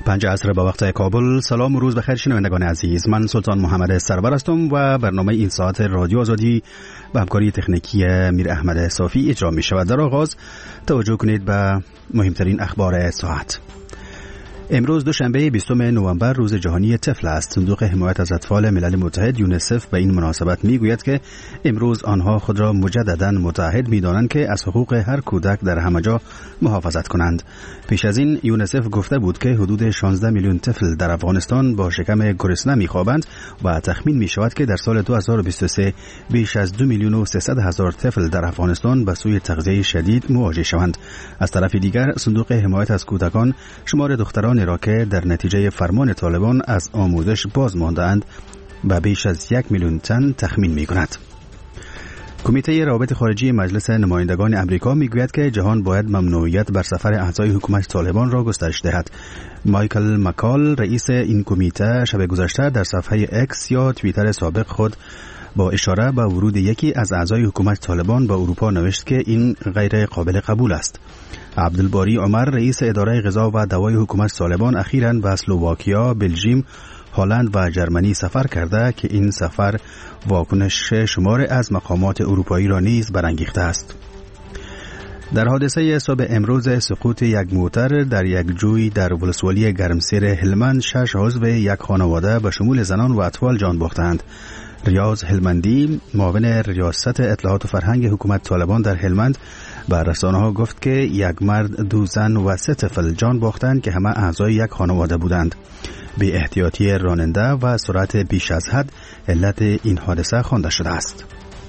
5 عصر با وقت کابل. سلام و روز بخیر شنوندگان عزیز، من سلطان محمد سرور هستم و برنامه این ساعت رادیو آزادی به همکاری تکنیکی میر احمد صافی اجرا می شود. در آغاز توجه کنید به مهمترین اخبار ساعت. امروز دوشنبه 20 نوامبر روز جهانی طفل است. صندوق حمایت از اطفال ملل متحد یونیسف به این مناسبت میگوید که امروز آنها خود را مجددا متعهد می‌دانند که از حقوق هر کودک در همه جا محافظت کنند. پیش از این یونیسف گفته بود که حدود 16 میلیون طفل در افغانستان با شکم گرسنه می‌خوابند و تخمین می‌شود که در سال 2023 بیش از 2 میلیون و 300 هزار طفل در افغانستان به سوی تغذیه شدید مواجه شوند. از طرف دیگر صندوق حمایت از کودکان شمار دختران را که در نتیجه فرمان طالبان از آموزش باز مانده‌اند به بیش از 1 میلیون تن تخمین می‌کند. کمیته روابط خارجی مجلس نمایندگان امریکا میگوید که جهان باید ممنوعیت بر سفر اعضای حکومت طالبان را گسترش دهد. مایکل مکال رئیس این کمیته شب گذشته در صفحه اکس یا توییتر سابق خود با اشاره به ورود یکی از اعضای حکومت طالبان به اروپا نوشت که این غیر قابل قبول است. عبدالباری عمر رئیس اداره غذا و دوای حکومت طالبان اخیراً به اسلواکیا، بلژیم، هلند و جرمنی سفر کرده که این سفر واکنش شمار از مقامات اروپایی را نیز برانگیخته است. در حادثه صبح امروز سقوط یک موتر در یک جوی در ولسوالی گرمسیر هلمند 6 عضو یک خانواده به شمول زنان و اطفال جان باختند. ریاض هلمندی معاون ریاست اطلاعات و فرهنگ حکومت طالبان در هلمند به رسانه‌ها گفت که یک مرد، 2 زن و 3 طفل جان باختند که همه اعضای یک خانواده بودند. بی احتیاطی راننده و سرعت بیش از حد علت این حادثه خوانده شده است.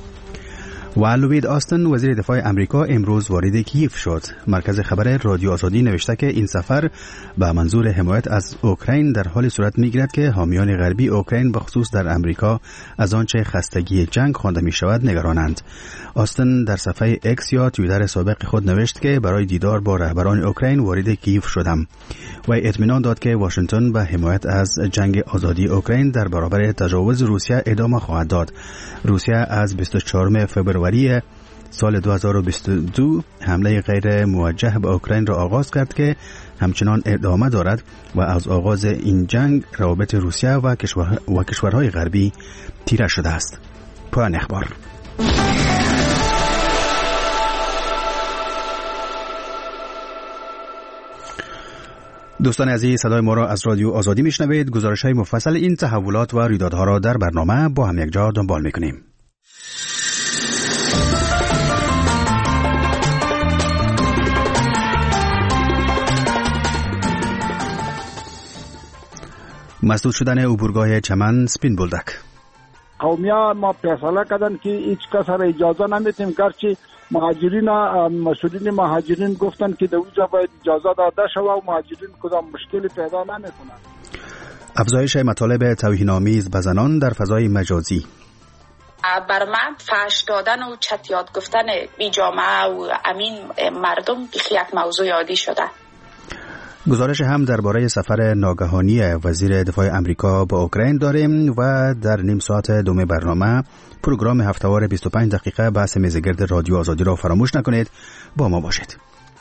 و لوید آستن وزیر دفاع امریکا امروز وارد کیف شد. مرکز خبر رادیو آزادی نوشته که این سفر به منظور حمایت از اوکراین در حال صورت می‌گیرد که حامیان غربی اوکراین بخصوص در امریکا از آنچه خستگی جنگ خوانده می‌شود نگرانند. آستن در صفحه اکس یا توییتر سابق خود نوشت که برای دیدار با رهبران اوکراین وارد کیف شدم و اطمینان داد که واشنگتن به حمایت از جنگ آزادی اوکراین در برابر تجاوز روسیه ادامه خواهد داد. روسیه از 24 فوریه سال 2022 حمله غیر موجه به اوکراین را آغاز کرد که همچنان ادامه دارد و از آغاز این جنگ روابط روسیه و کشورهای غربی تیره شده است. پایان اخبار. دوستان عزیز، صدای ما را از رادیو آزادی میشنوید. گزارش‌های مفصل این تحولات و رویدادها را در برنامه با هم یک جا دنبال میکنیم. مسدود شدن عبورگاه چمن سپین بولدک. قومیان ما فیصله کردن که هیچ کس را اجازه نمیتیم، گرچه مسئولین مهاجرین گفتن که در اونجا باید اجازه داده شود و مهاجرین کدام مشکلی پیدا نمیکنند. افزایش مطالب توهین‌آمیز به زنان در فضای مجازی. بر من فحش دادن و چتیات گفتن بی جامعه و امین مردم یک موضوع عادی شده. گزارش هم درباره سفر ناگهانی وزیر دفاع امریکا به اوکراین داریم و در نیم ساعت دوم برنامه پروگرام هفته‌وار 25 دقیقه بحث میزگرد رادیو آزادی را فراموش نکنید. با ما باشید.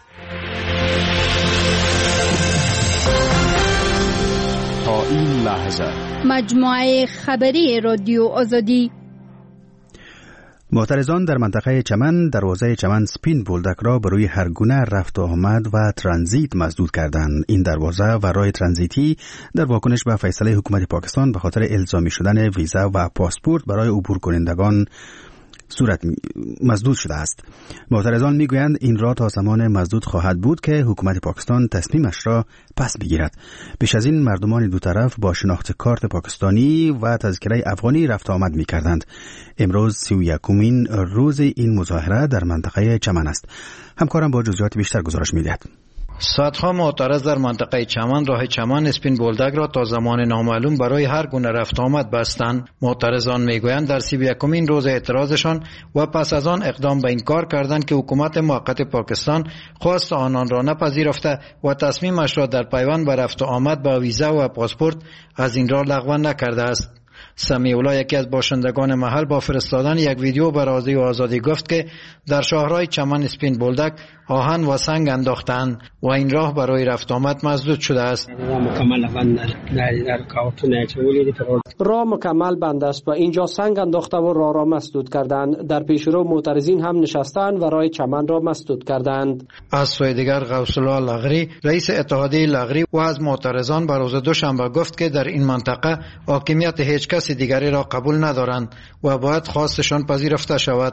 تا این لحظه مجموعه خبری رادیو آزادی. معترضان در منطقه چمن دروازه چمن سپین بولدک را به روی هر گونه رفت و آمد و ترانزیت مسدود کردند. این دروازه و راه ترانزیتی در واکنش به فیصله حکومت پاکستان به خاطر الزامی شدن ویزا و پاسپورت برای عبور کنندگان مسدود شده است. معترضان میگویند این راه تا زمان مسدود خواهد بود که حکومت پاکستان تصمیمش را پس بگیرد. پیش از این مردمان دو طرف با شناخت کارت پاکستانی و تذکره افغانی رفت آمد میکردند. امروز 31مین روز این مظاهره در منطقه چمن است. همکارم با جزئیات بیشتر گزارش میدهد. صدها معترض در منطقه چمن راه چمن اسپین بولدک را تا زمان نامعلوم برای هر گونه رفت آمد بستند. معترضان میگویند در 31مین روز اعتراضشان و پس از آن اقدام به این کار کردند که حکومت موقت پاکستان خواست آنان را نپذیرفته و تصمیمش را در پیوند به رفت آمد با ویزا و پاسپورت از این راه لغو نکرده است. سمیولا یکی از باشندگان محل با فرستادن یک ویدیو به رادیو آزادی گفت که در شهرهای چمن اسپین بولدک آهن و سنگ انداختند و این راه برای رفت آمد مسدود شده است. راه مکمل بند است و اینجا سنگ انداخته و راه را مسدود کردند. در پیشرو معترضین هم نشستند و راه چمن را مسدود کردند. از سوی دیگر غوث الله لغری رئیس اتحادیه لغری و از معترضان بر روز دوشنبه گفت که در این منطقه حاکمیت هیچ کس دیگری را قبول ندارند و باید خواستشان پذیرفته شود.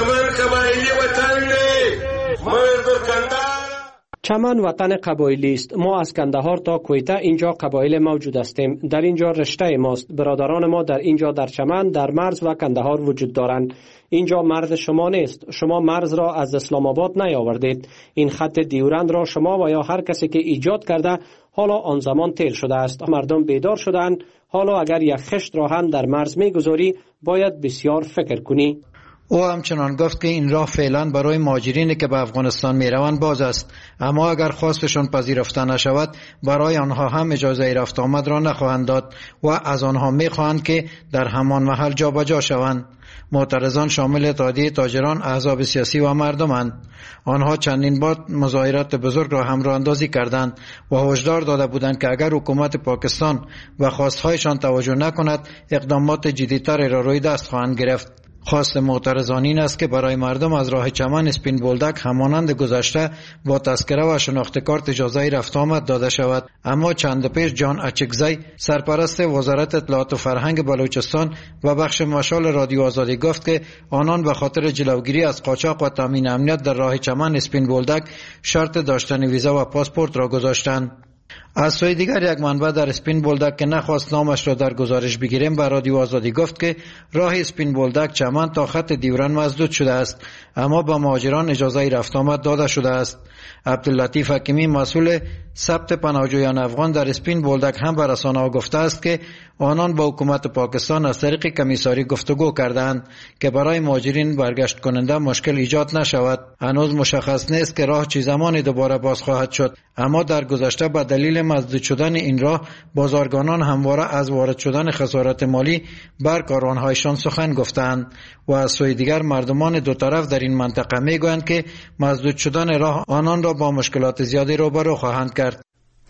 چمن وطن قبایلی است. ما از کندهار تا کویته اینجا قبایل موجود هستیم. در اینجا رشته ماست. برادران ما در اینجا در چمن، در مرز و کندهار وجود دارند. اینجا مرز شما نیست. شما مرز را از اسلام آباد نیاوردید. این خط دیورند را شما و یا هر کسی که ایجاد کرده حالا آن زمان تیر شده است. مردم بیدار شدند. حالا اگر یک خشت را هم در مرز میگذاری باید بسیار فکر کنی. او همچنان گفت که این راه فعلا برای مهاجرینی که به افغانستان میروند باز است، اما اگر خواستشان پذیرفته نشود برای آنها هم اجازه رفت آمد را نخواهند داد و از آنها میخواهند که در همان محل جابجا شوند. معترضان شامل اتحادیه تاجران، احزاب سیاسی و مردمند. آنها چندین بار مظاهرات بزرگ را همراه اندازی کردند و هشدار داده بودند که اگر حکومت پاکستان و خواستهایشان توجه نکند اقدامات جدی‌تر را روی دست خواهند گرفت. خواست معترضان این است که برای مردم از راه چمن اسپین بولدک همانند گذشته با تذکره و شناخت کارت اجازه رفت آمد داده شود. اما چند پیش جان اچکزی سرپرست وزارت اطلاعات و فرهنگ بلوچستان و بخش مشال رادیو آزادی گفت که آنان به خاطر جلوگیری از قاچاق و تامین امنیت در راه چمن اسپین بولدک شرط داشتن ویزا و پاسپورت را گذاشتند. از سوی دیگر یک منبع در اسپین بولدک که نخواست نامش را در گزارش بگیریم به رادیو آزادی گفت که راه اسپین بولدک چمن تا خط دیورند مسدود شده است، اما به مهاجران اجازه رفت آمد داده شده است. عبداللطیف حکیمی مسئول ثبت پناهجویان افغان در اسپین بولدک هم به رسانه‌ها گفته است که آنان با حکومت پاکستان از طریق کمیساری گفتگو کردند که برای مهاجرین برگشت کننده مشکل ایجاد نشود. هنوز مشخص نیست که راه چه زمانی دوباره باز خواهد شد، اما در گذشته به دلیل مسدود شدن این راه بازرگانان همواره از وارد شدن خسارت مالی بر کاروان‌هایشان سخن گفتند و از سوی دیگر مردمان دو طرف در این منطقه میگویند که مسدود شدن راه آنان را با مشکلات زیادی روبرو خواهند کرد.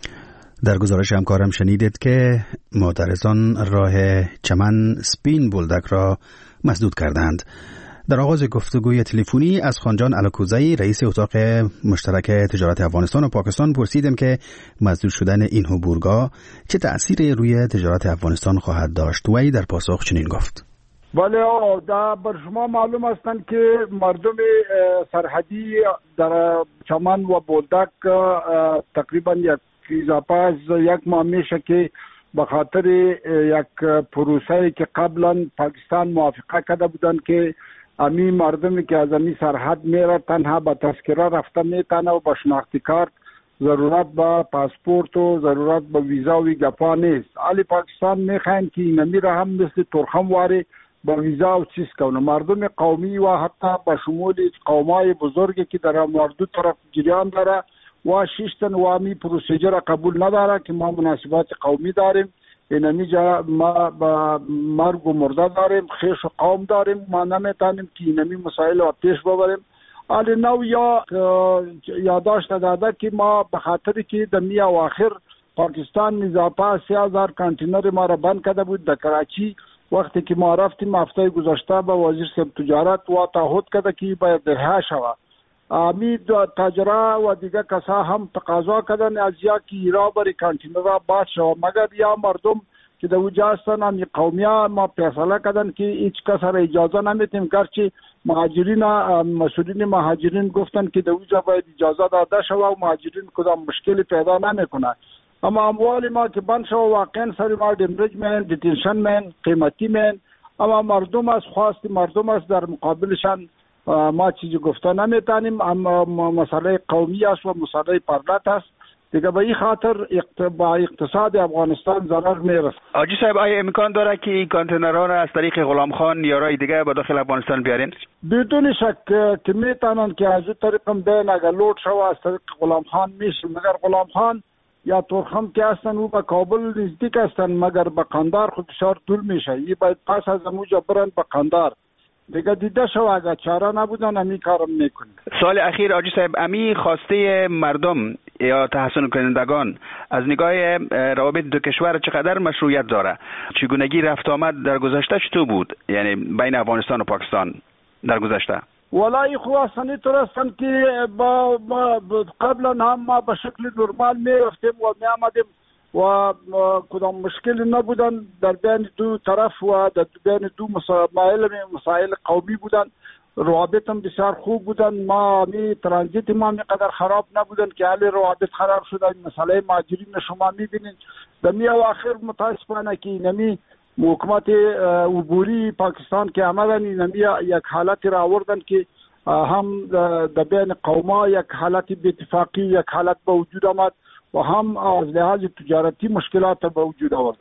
در گزارش همکارم شنیدید که معترضان راه چمن اسپین بولدک را مسدود کردند. در آغاز گفتگوی تلفنی از خانجان الکوزی رئیس اتاق مشترک تجارت افغانستان و پاکستان پرسیدم که مسدود شدن این عبورگاه چه تأثیری روی تجارت افغانستان خواهد داشت و ای در پاسخ چنین گفت: بله بر شما معلوم هستند که مردم سرحدی در چمن و بولدک تقریبا اضافه از یک ماه میشه که به خاطر یک پروسه‌ای که قبلا پاکستان موافقه کرده بودند که امی مردمی که از امی سرحد میره تنها با تذکره رفته میتونه و با شناختی کارت، ضرورت به پاسپورت و ضرورت به ویزا و گپا نیست. علی پاکستان میخواین که اینمی را هم مثل ترخم واری با ویزا و چیز کنه. مردم قومی و حتی به شمول قومای بزرگی که در مردو طرف جریان داره و شیشتن و امی پروسیجر قبول نداره که ما مناسبات قومی داریم، اینمی جا ما با مرگ و مرده داریم، خیش و قوم داریم، ما نمیتانیم که اینمی مسائل رو پیش ببریم. حالی نو یا یادداشت داده که ما به خاطر که در میه اواخر پاکستان اضافه 30,000 کانتینر ما را بند کرده بود در کراچی. وقتی که ما رفتیم هفته گذشته به وزیر صاحب تجارت و تعهد کرده که باید رها شود. امید تاجرا و دیگر کسا هم تقاضا کردن از یا که ایرا بری کانتینر را باز شود، مگر یا مردم که در اوجا هستن همی قومیا ما فیصله کردن که هیچ کس را اجازه نمیتیم، گرچه مهاجرین مسئولین مهاجرین گفتن که در اوجا باید اجازه داده شود و مهاجرین کدام مشکلی پیدا نمیکنه. اما اموال ما که بند شود واقعا سر ما دمرج من دیتنشن من قیمتی من، اما مردم از خواست مردم است، در مقابلشان ما چیزی گفته نمیتونیم. اما مسئله قومی است و مسئله پردت است دیگه، به این خاطر با اقتصاد افغانستان ضرر میرسه. حاجی صاحب آیا امکان داره که این کانتینرها را از طریق غلام خان یا رای دیگه به داخل افغانستان بیارین؟ بدون شک که میتونن که از این طریق هم بین اگر لود شو از طریق غلام خان میشه، مگر غلام خان یا ترخم که هستن او به کابل نزدیک هستن، مگر به قندار خود بسیار طول میشه. این باید پس از اموجا برن به قندار. دیگه دیده شو اگر چاره نبودن امی کارم میکنیم. سال اخیر آجی صاحب امی خواسته مردم یا تحسن کنندگان از نگاه روابط دو کشور چقدر مشروعیت داره؟ چگونگی رفت آمد در گذشته چطور بود؟ یعنی بین افغانستان و پاکستان در گذشته؟ والله خواستنی طورستن که قبلا هم ما به شکل نرمال می رفتیم و می آمدیم و کدام مشکلی نبودن در بین دو طرف و در بین دو مسائل قومی بودن. روابط هم بسیار خوب بودن. ما ترانزیت ما قدر خراب نبودن که حال روابط خراب شدن. مسئله مهاجرین شما میبینید در می اواخر متاسفانه که نمی حکومت عبوری پاکستان که آمدن نمی یک حالتی را آوردن که هم در بین قوما یک حالتی بی‌اتفاقی یک حالت به وجود آمد و هم از لحاظ تجارتی مشکلات به وجود آوردن.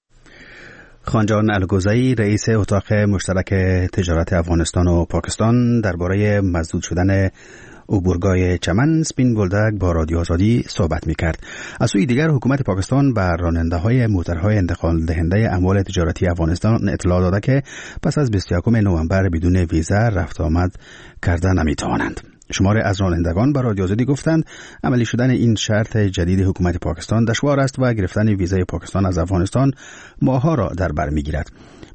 خانجان الگوزایی رئیس اتاق مشترک تجارت افغانستان و پاکستان درباره مسدود شدن عبورگاه چمن سپین بولدک با رادیو آزادی صحبت می‌کرد. از سوی دیگر حکومت پاکستان بر راننده‌های موترهای انتقال دهنده اموال تجارتی افغانستان اطلاع داده که پس از 21 نوامبر بدون ویزا رفت آمد کردن نمی‌توانند. شمار از رانندگان به رادیو آزادی گفتند عملی شدن این شرط جدید حکومت پاکستان دشوار است و گرفتن ویزای پاکستان از افغانستان ماه‌ها را در بر می‌گیرد.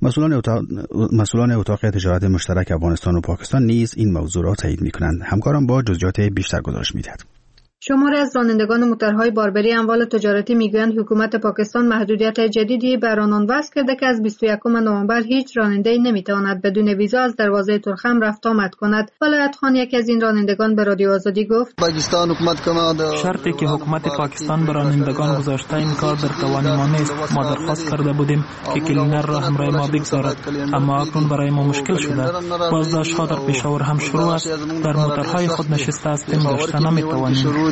مسئولان اتاق تجارت مشترک افغانستان و پاکستان نیز این موضوع را تایید می‌کنند. همکارم با جزئیات بیشتر گزارش می‌دهد. شماری از رانندگان موترهای باربری اموال تجارتی میگویند حکومت پاکستان محدودیت جدیدی بر آنان وضع کرده که از 21 نوامبر هیچ راننده‌ای نمیتواند بدون ویزا از دروازه ترخم رفت آمد کند. ولایت خان یکی از این رانندگان به رادیو آزادی گفت: پاکستان حکومت شرطی که حکومت پاکستان بر رانندگان گذاشته این کار در توان ما نیست. ما درخواست کرده بودیم که کلینر را همراه ما بگذارد، اما اکنون برای ما مشکل شده. بازداشت‌ها در پشاور هم شروع است. در موترهای خود نشسته هستیم، گشته نمیتوانیم.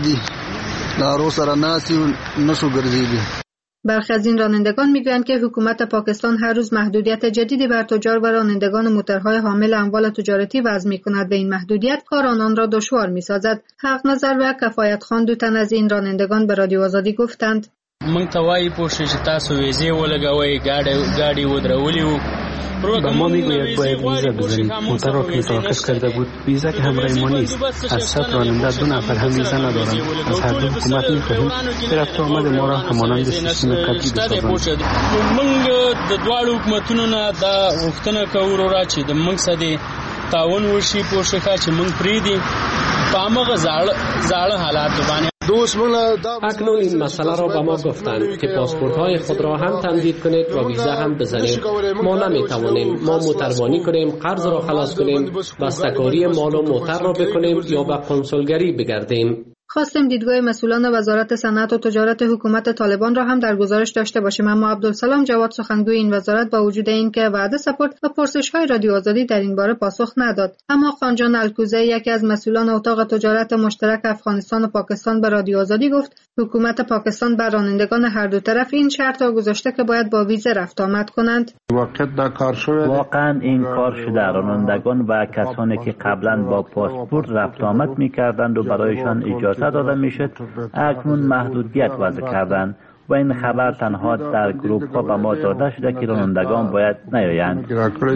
برخی از این رانندگان میگویند که حکومت پاکستان هر روز محدودیت جدیدی بر تجار و رانندگان موترهای حامل اموال تجارتی وضع می‌کند و این محدودیت کار آنان را دشوار می‌سازد. حق نظر و کفایت خان دو تن از این رانندگان به رادیو آزادی گفتند: من توای پوښتنه چې تاسو ویزه ولګوي ګاډي ودرولې وو. به ما میگوید باید ویزا بزنیم. موتر را که متوقف کرده بود ویزا که همراه ما نیست. از 100 راننده 2 نفر هم ویزا ندارند. از هر دو حکومت میخواهیم که رفت آمد ما را همانند سیستم قبلی بسازند. موږ د دواړو حکومتونو نه دا غوښتنه کوو را چې د موږ سره تعاون وشي پوښښه چې موږ پریدي په هغه زاړه حالات باندې. اکنون این مسئله را به ما گفتند که پاسپورت‌های خود را هم تمدید کنید و ویزا هم بزنید. ما نمی‌توانیم. ما موتروانی کنیم، قرض را خلاص کنیم، بسته‌کاری مال و موتر را بکنیم یا به کنسولگری بگردیم. خواستیم دیدگاه مسئولان وزارت صنعت و تجارت حکومت طالبان را هم در گزارش داشته باشیم، اما عبدالسلام جواد سخنگوی این وزارت با وجود اینکه وعده سپرد و پرسش‌های رادیو آزادی در این باره پاسخ نداد. اما خانجان الکوزه یکی از مسئولان اتاق تجارت مشترک افغانستان و پاکستان به رادیو آزادی گفت حکومت پاکستان بر رانندگان هر دو طرف این شرط را گذاشته که باید با ویزا رفت آمد کنند. واقعا این کار شده. رانندگان و کسانی که قبلا با پاسپورت رفت آمد می‌کردند و برایشان اجازه داده میشد اکنون محدودیت وضع کردند و این خبر تنها در گروپ ها به ما داده شده که رانندگان باید نیایند.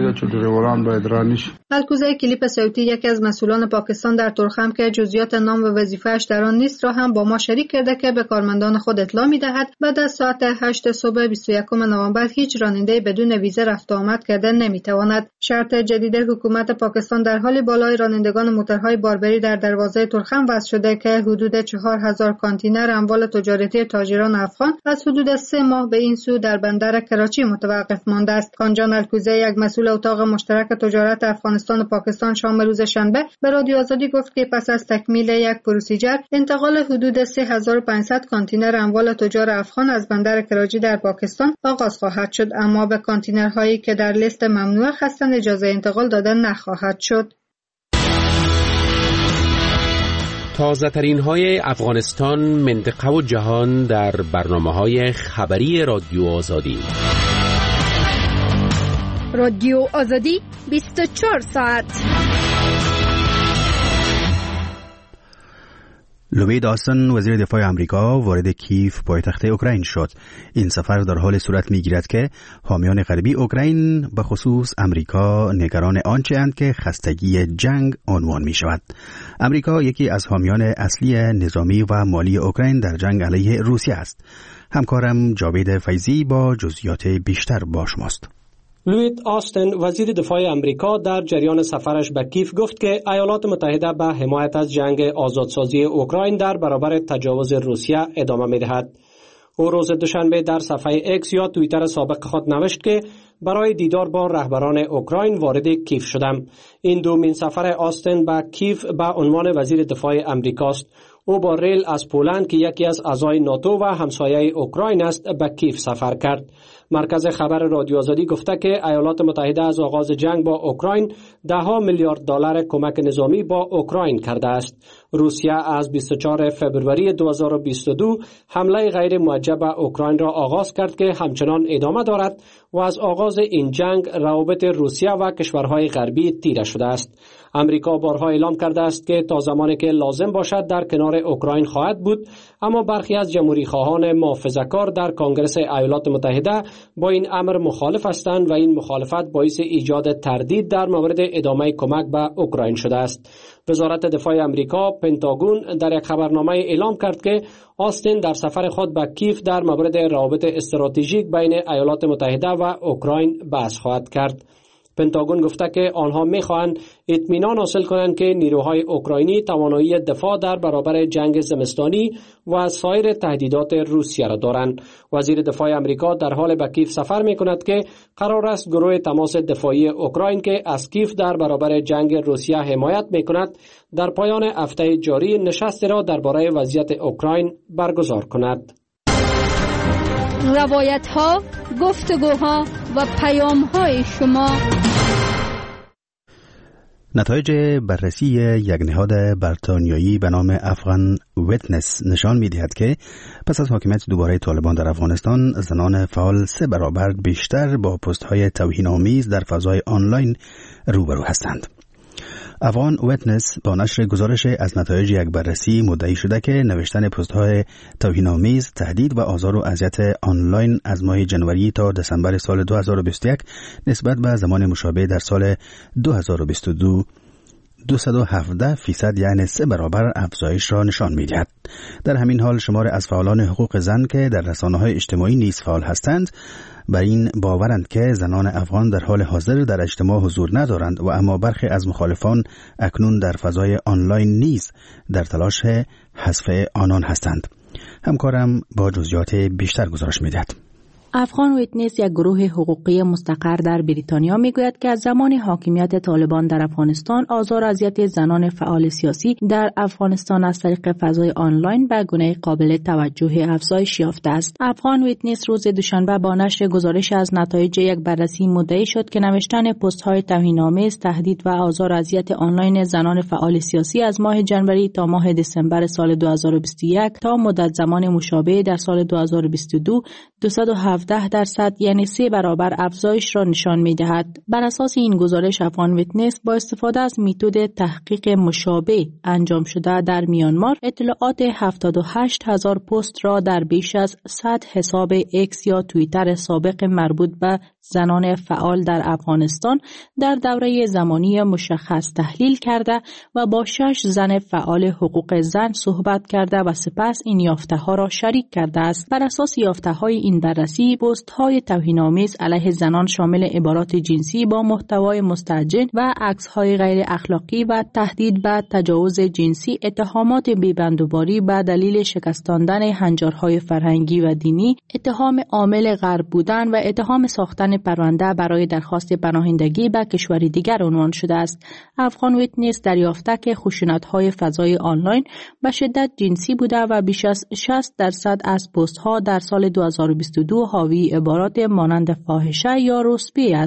الکوزه کلیپ صوتی یکی از مسئولان پاکستان در ترخم که جزئیات نام و وظیفه‌اش در آن نیست را هم با ما شریک کرده که به کارمندان خود اطلاع می‌دهد بعد از ساعت 8 صبح 21 نوامبر هیچ راننده بدون ویزا رفت و آمد کردن نمی‌تواند. شرط جدید حکومت پاکستان در حال بالای رانندگان موترهای باربری در دروازه ترخم وضع شده که حدود 4000 کانتینر اموال تجارتی تاجران افغان از حدود 3 ماه به این سو در بندر کراچی متوقف مانده است. خانجان الکوزه یک مسئول اتاق مشترک تجارت افغانستان و پاکستان شام روز شنبه به رادیو آزادی گفت که پس از تکمیل یک پروسیجر انتقال حدود 3500 کانتینر اموال تجار افغان از بندر کراچی در پاکستان آغاز خواهد شد، اما به کانتینرهایی که در لیست ممنوع هستند اجازه انتقال داده نخواهد شد. تازه ترین های افغانستان، منطقه و جهان در برنامه‌های خبری رادیو آزادی. رادیو آزادی 24 ساعت. لوید آستن وزیر دفاع آمریکا وارد کیف پایتخت اوکراین شد. این سفر در حال صورت می‌گیرد که حامیان غربی اوکراین به خصوص آمریکا نگران آنچه اند که خستگی جنگ عنوان می‌شود. آمریکا یکی از حامیان اصلی نظامی و مالی اوکراین در جنگ علیه روسیه است. همکارم جاوید فیضی با جزئیات بیشتر با شماست. لوید آستن وزیر دفاع آمریکا در جریان سفرش به کیف گفت که ایالات متحده به حمایت از جنگ آزادسازی اوکراین در برابر تجاوز روسیه ادامه می‌دهد. او روز دوشنبه در صفحه اکس یا توییتر سابق خود نوشت که برای دیدار با رهبران اوکراین وارد کیف شدم. این دومین سفر آستن به کیف به عنوان وزیر دفاع آمریکاست. او با ریل از پولند که یکی از اعضای ناتو و همسایه اوکراین است به کیف سفر کرد. مرکز خبر رادیو آزادی گفته که ایالات متحده از آغاز جنگ با اوکراین $10 میلیارد کمک نظامی با اوکراین کرده است. روسیه از 24 فبروری 2022 حمله غیر موجه به اوکراین را آغاز کرد که همچنان ادامه دارد و از آغاز این جنگ روابط روسیه و کشورهای غربی تیره شده است. امریکا بارها اعلام کرده است که تا زمانی که لازم باشد در کنار اوکراین خواهد بود، اما برخی از جمهوری خواهان محافظه‌کار در کنگره ایالات متحده با این امر مخالف هستند و این مخالفت باعث ایجاد تردید در مورد ادامه کمک به اوکراین شده است. وزارت دفاع آمریکا پنتاگون در یک خبرنامه اعلام کرد که آستن در سفر خود به کیف در مورد روابط استراتژیک بین ایالات متحده و اوکراین بحث خواهد کرد. پنتاگون گفته که آنها می‌خواهند اطمینان حاصل کنند که نیروهای اوکراینی توانایی دفاع در برابر جنگ زمستانی و از سایر تهدیدات روسیه را دارند. وزیر دفاع آمریکا در حال به کیف سفر می‌کند که قرار است گروه تماس دفاعی اوکراین که از کیف در برابر جنگ روسیه حمایت می‌کند در پایان هفته جاری نشستی را درباره وضعیت اوکراین برگزار کند. روایت‌ها، گفتگوها و پیام‌های شما. نتایج بررسی یک نهاد بریتانیایی به نام افغان ویتنس نشان می‌دهد که پس از حاکمیت دوباره طالبان در افغانستان، زنان فعال 3 برابر بیشتر با پست‌های توهین‌آمیز در فضای آنلاین روبرو هستند. افغان ویتنس با نشر گزارش از نتایج یک بررسی مدعی شده که نوشتن پست‌های توهین‌آمیز، تهدید و آزار و اذیت آنلاین از ماه جنوری تا دسامبر سال 2021 نسبت به زمان مشابه در سال 2022 217% یعنی 3 برابر افزایش را نشان می‌دهد. در همین حال شمار از فعالان حقوق زن که در رسانه‌های اجتماعی نیز فعال هستند بر این باورند که زنان افغان در حال حاضر در اجتماع حضور ندارند و اما برخی از مخالفان اکنون در فضای آنلاین نیز در تلاش حذف آنان هستند. همکارم با جزئیات بیشتر گزارش می‌دهد. افغان ویتنس یک گروه حقوقی مستقر در بریتانیا میگوید که از زمان حاکمیت طالبان در افغانستان آزار و اذیت زنان فعال سیاسی در افغانستان از طریق فضای آنلاین به گونه قابل توجه افزایش یافته است. افغان ویتنس روز دوشنبه با نشر گزارش از نتایج یک بررسی مدعی شد که نوشتن پست‌های توهین‌آمیز، تهدید و آزار و اذیت آنلاین زنان فعال سیاسی از ماه جنوری تا ماه دسامبر سال 2021 تا مدت زمان مشابه در سال 2022 217% یعنی 3 برابر افزایش را نشان می‌دهد. بر اساس این گزارش افغان ویتنس با استفاده از متد تحقیق مشابه انجام شده در میانمار اطلاعات 78,000 پست را در بیش از 100 حساب اکس یا توییتر سابق مربوط به زنان فعال در افغانستان در دوره زمانی مشخص تحلیل کرده و با 6 زن فعال حقوق زن صحبت کرده و سپس این یافته‌ها را شریک کرده است. بر اساس یافته‌های این بررسی پست‌های توهین‌آمیز علیه زنان شامل عبارات جنسی با محتوای مستهجن و عکس‌های غیر اخلاقی و تهدید به تجاوز جنسی، اتهامات بی‌بندوباری به دلیل شکستاندن هنجارهای فرهنگی و دینی، اتهام عامل غرب بودن و اتهام ساختن پرونده برای درخواست پناهندگی به کشوری دیگر عنوان شده است. افغان ویتنس دریافته که خشونت‌های فضای آنلاین به شدت جنسی بوده و بیش از 60% از پست‌ها در سال 2022 حاوی عبارات مانند فاحشه یا رسبی است.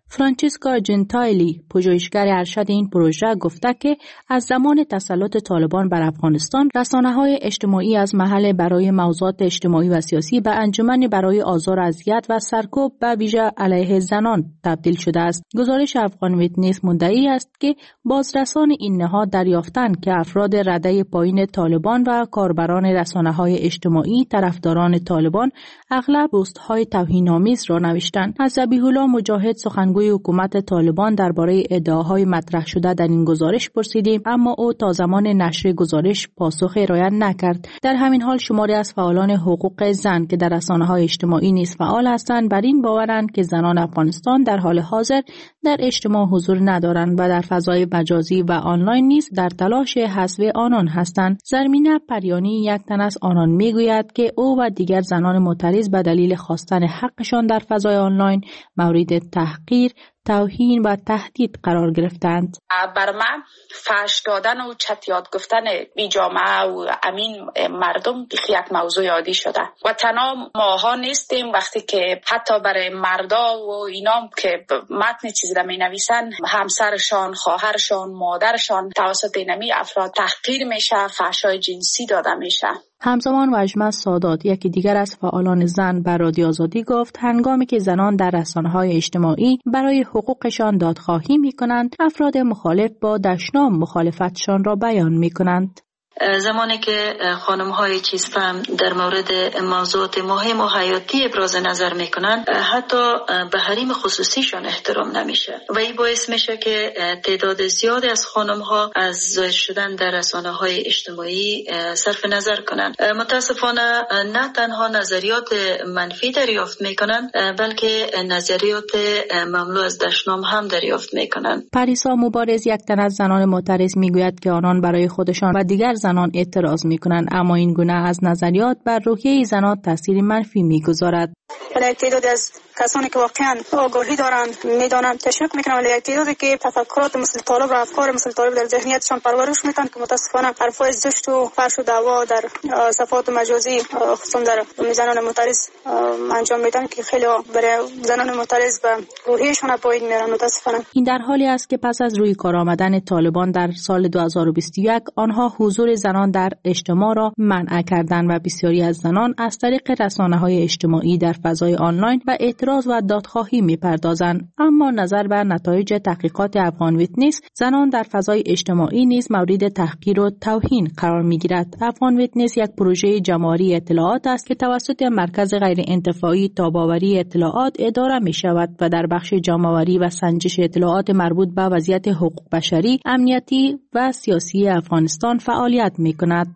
فرانچیسکا جنتایلی، پژوهشگر ارشد این پروژه، گفته که از زمان تسلط طالبان بر افغانستان، رسانه‌های اجتماعی از محل برای موضوعات اجتماعی و سیاسی به انجمن برای آزار و اذیت و سرکوب به ویژه علیه زنان تبدیل شده است. گزارش افغان ویتنس مدعی است که بازرسان این نهاد دریافتند که افراد رده پایین طالبان و کاربران رسانه‌های اجتماعی طرفداران طالبان اغلب پست‌های توهین‌آمیز را نوشتند. از ذبیح الله مجاهد، سخنگوی حکومت طالبان، درباره ادعاهای مطرح شده در این گزارش پرسیدیم، اما او تا زمان نشر گزارش پاسخ ارائه نکرد. در همین حال شماری از فعالان حقوق زن که در رسانه‌های اجتماعی نیز فعال هستند بر این باورند که زنان افغانستان در حال حاضر در اجتماع حضور ندارند و در فضای مجازی و آنلاین نیز در تلاش حذف آنان هستند. زرمینه پریانی، یک تن از آنان، میگوید که او و دیگر زنان معترض به دلیل خواستن حقشان در فضای آنلاین مورد تحقیر، توهین و تهدید قرار گرفتند. بر من فحش دادن و چتیات گفتن بی جامعه و امین مردم یک موضوع عادی شده و تنها ماها نیستیم. وقتی که حتی برای مردا و اینام که متن چیزی را می نویسن، همسرشان، خواهرشان، مادرشان توسط اینمی افراد تحقیر میشه، فحشای جنسی داده میشه. همزمان وجمه سادات، یکی دیگر از فعالان زن، بر رادیو آزادی گفت هنگامی که زنان در رسانه‌های اجتماعی برای حقوقشان دادخواهی می‌کنند، افراد مخالف با دشنام مخالفتشان را بیان می‌کنند. زمانی که خانم‌های چیزفهم در مورد موضوعات مهم و حیاتی ابراز نظر میکنن، حتی به حریم خصوصیشان احترام نمیشه و این باعث میشه که تعداد زیادی از خانم‌ها از ظاهر شدن در رسانه‌های اجتماعی صرف نظر کنند. متاسفانه نه تنها نظریات منفی دریافت میکنند، بلکه نظریات مملو از دشنام هم دریافت میکنند. پریسا مبارز، یک تن از زنان معترض، میگوید که آنان برای خودشان و دیگر زنان اعتراض میکنند، اما این گونه از نظریات بر روحیه زنان تاثیر منفی میگذارد. ولی تعدادی از کسانی که واقعا آگاهی دارند میدانند تشویق میکنند، ولی یک تعدادی که تفکرات مثل طالب و افکار مثل طالب در ذهنیتشان پرورش میدن که متاسفانه حرفای زشت و فحش و دعوا در صفحات مجازی خصوصا در زنان معترض انجام میدن که خیلی برای زنان معترض به روحیهشان پایین میارن. متاسفانه این در حالی است که پس از روی کار آمدن طالبان در سال 2021 آنها حضور زنان در اجتماع را منع کردند و بسیاری از زنان از طریق رسانه‌های اجتماعی در فضای آنلاین و اعتراض و دادخواهی می‌پردازند. اما نظر بر نتایج تحقیقات افغان ویتنس، زنان در فضای اجتماعی نیز مورد تحقیر و توهین قرار می‌گیرد. افغان ویتنس یک پروژه جمع‌آوری اطلاعات است که توسط مرکز غیر انتفاعی تاب‌آوری اطلاعات اداره می‌شود و در بخش جمع‌آوری و سنجش اطلاعات مربوط به وضعیت حقوق بشری، امنیتی و سیاسی افغانستان فعالیت می‌کند.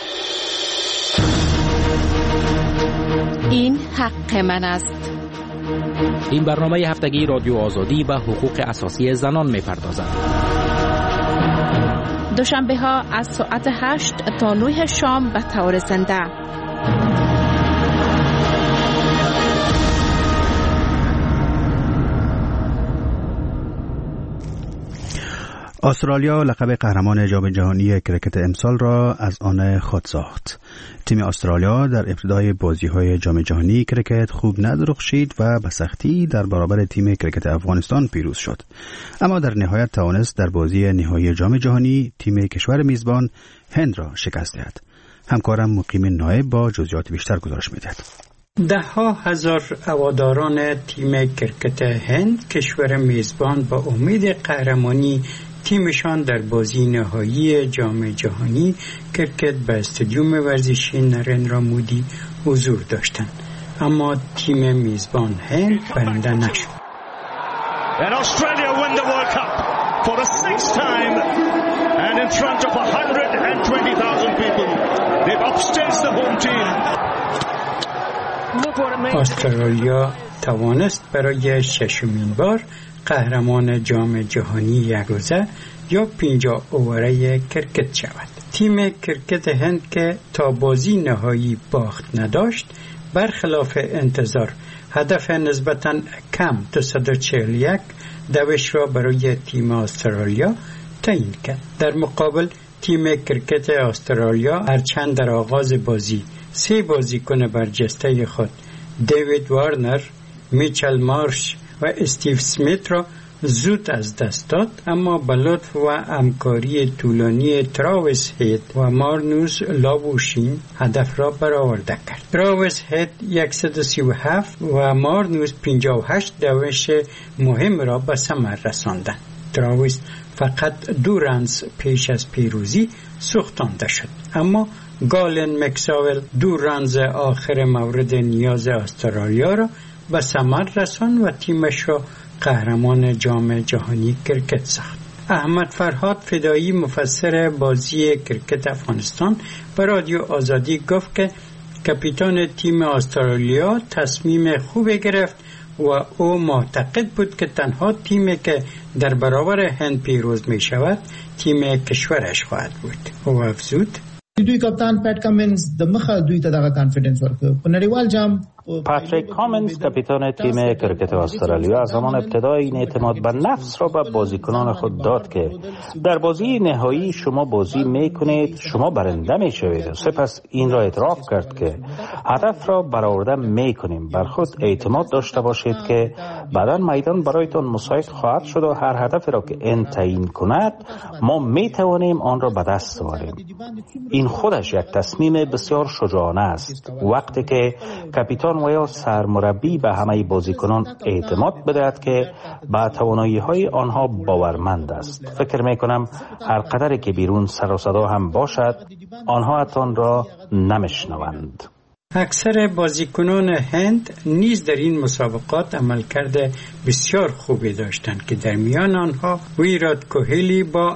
این حق من است. این برنامه هفتگی رادیو آزادی و حقوق اساسی زنان می‌پردازد. دوشنبه ها از ساعت 8 تا 9 شام به طور زنده. استرالیا لقب قهرمان جام جهانی کرکت امسال را از آن خود ساخت. تیم استرالیا در ابتدای بازی‌های جام جهانی کرکت خوب ندرخشید و به سختی در برابر تیم کرکت افغانستان پیروز شد. اما در نهایت توانست در بازی نهایی جام جهانی تیم کشور میزبان هند را شکست دهد. همکارم مقیم نایب با جزئیات بیشتر گزارش می‌دهد. ده‌ها هزار هواداران تیم کرکت هند، کشور میزبان، با امید قهرمانی تیمشان در بازی نهایی جام جهانی کرکت به استادیوم ورزشی نریندرا مودی حضور داشتند، اما تیم میزبان هند برنده نشد. And Australia win the World Cup for the sixth time and in front of 120,000 people. They've upstaged the home team. استرالیا توانست برای ششمین بار قهرمان جام جهانی یکروزه یا 50 اووره کرکت شود. تیم کرکت هند که تا بازی نهایی باخت نداشت، برخلاف انتظار هدف نسبتاً کم 241 دوش را برای تیم استرالیا تعیین کرد. در مقابل تیم کرکت استرالیا هرچند در آغاز بازی 3 بازیکن برجسته خود دیوید وارنر، میچل مارش و استیو سمیت را زود از دست داد، اما به لطف و همکاری طولانی تراویس هید و مارنوس لاووشین هدف را برآورده کرد. تراویس هید 137 و مارنوس 58 دوش مهم را به ثمر رساندند. تراویس فقط 2 رنز پیش از پیروزی سوختانده شد، اما گالن مکساول 2 رنز آخر مورد نیاز استرالیا را به ثمر رساند و تیمش را قهرمان جام جهانی کرکت ساخت. احمد فرهاد فدایی مفسر بازی کرکت افغانستان به رادیو آزادی گفت که کاپیتان تیم استرالیا تصمیم خوبی گرفت و او معتقد بود که تنها تیمی که در برابر هند پیروز می شود تیم کشورش خواهد بود. او افزود دوی کپتان پټ کامنز د مخه دوی ته دغه کانفیډنس ورکړ په نړیوال جام. پاتریک کامنز کاپیتان تیم کرکت استرالیا از زمان ابتدای این اعتماد به نفس را به بازیکنان خود داد که در بازی نهایی شما بازی میکنید، شما برنده میشوید و سپس این را اعتراف کرد که هدف را برآورده میکنیم. بر خود اعتماد داشته باشید که بعداً میدان برایتان مساعد خواهد شد و هر هدفی را که این تعیین کند ما میتوانیم آن را به دست آوریم. این خودش یک تصمیم بسیار شجاعانه است. وقتی که کاپیتان و یا سرمربی به همه بازیکنان اعتماد بدهد که به توانایی‌های آنها باورمند است. فکر می‌کنم هر قدری که بیرون سر و صدا هم باشد آنها آن را نمیشنوند. اکثر بازیکنان هند نیز در این مسابقات عملکرد بسیار خوبی داشتند که در میان آنها ویرات کوهلی با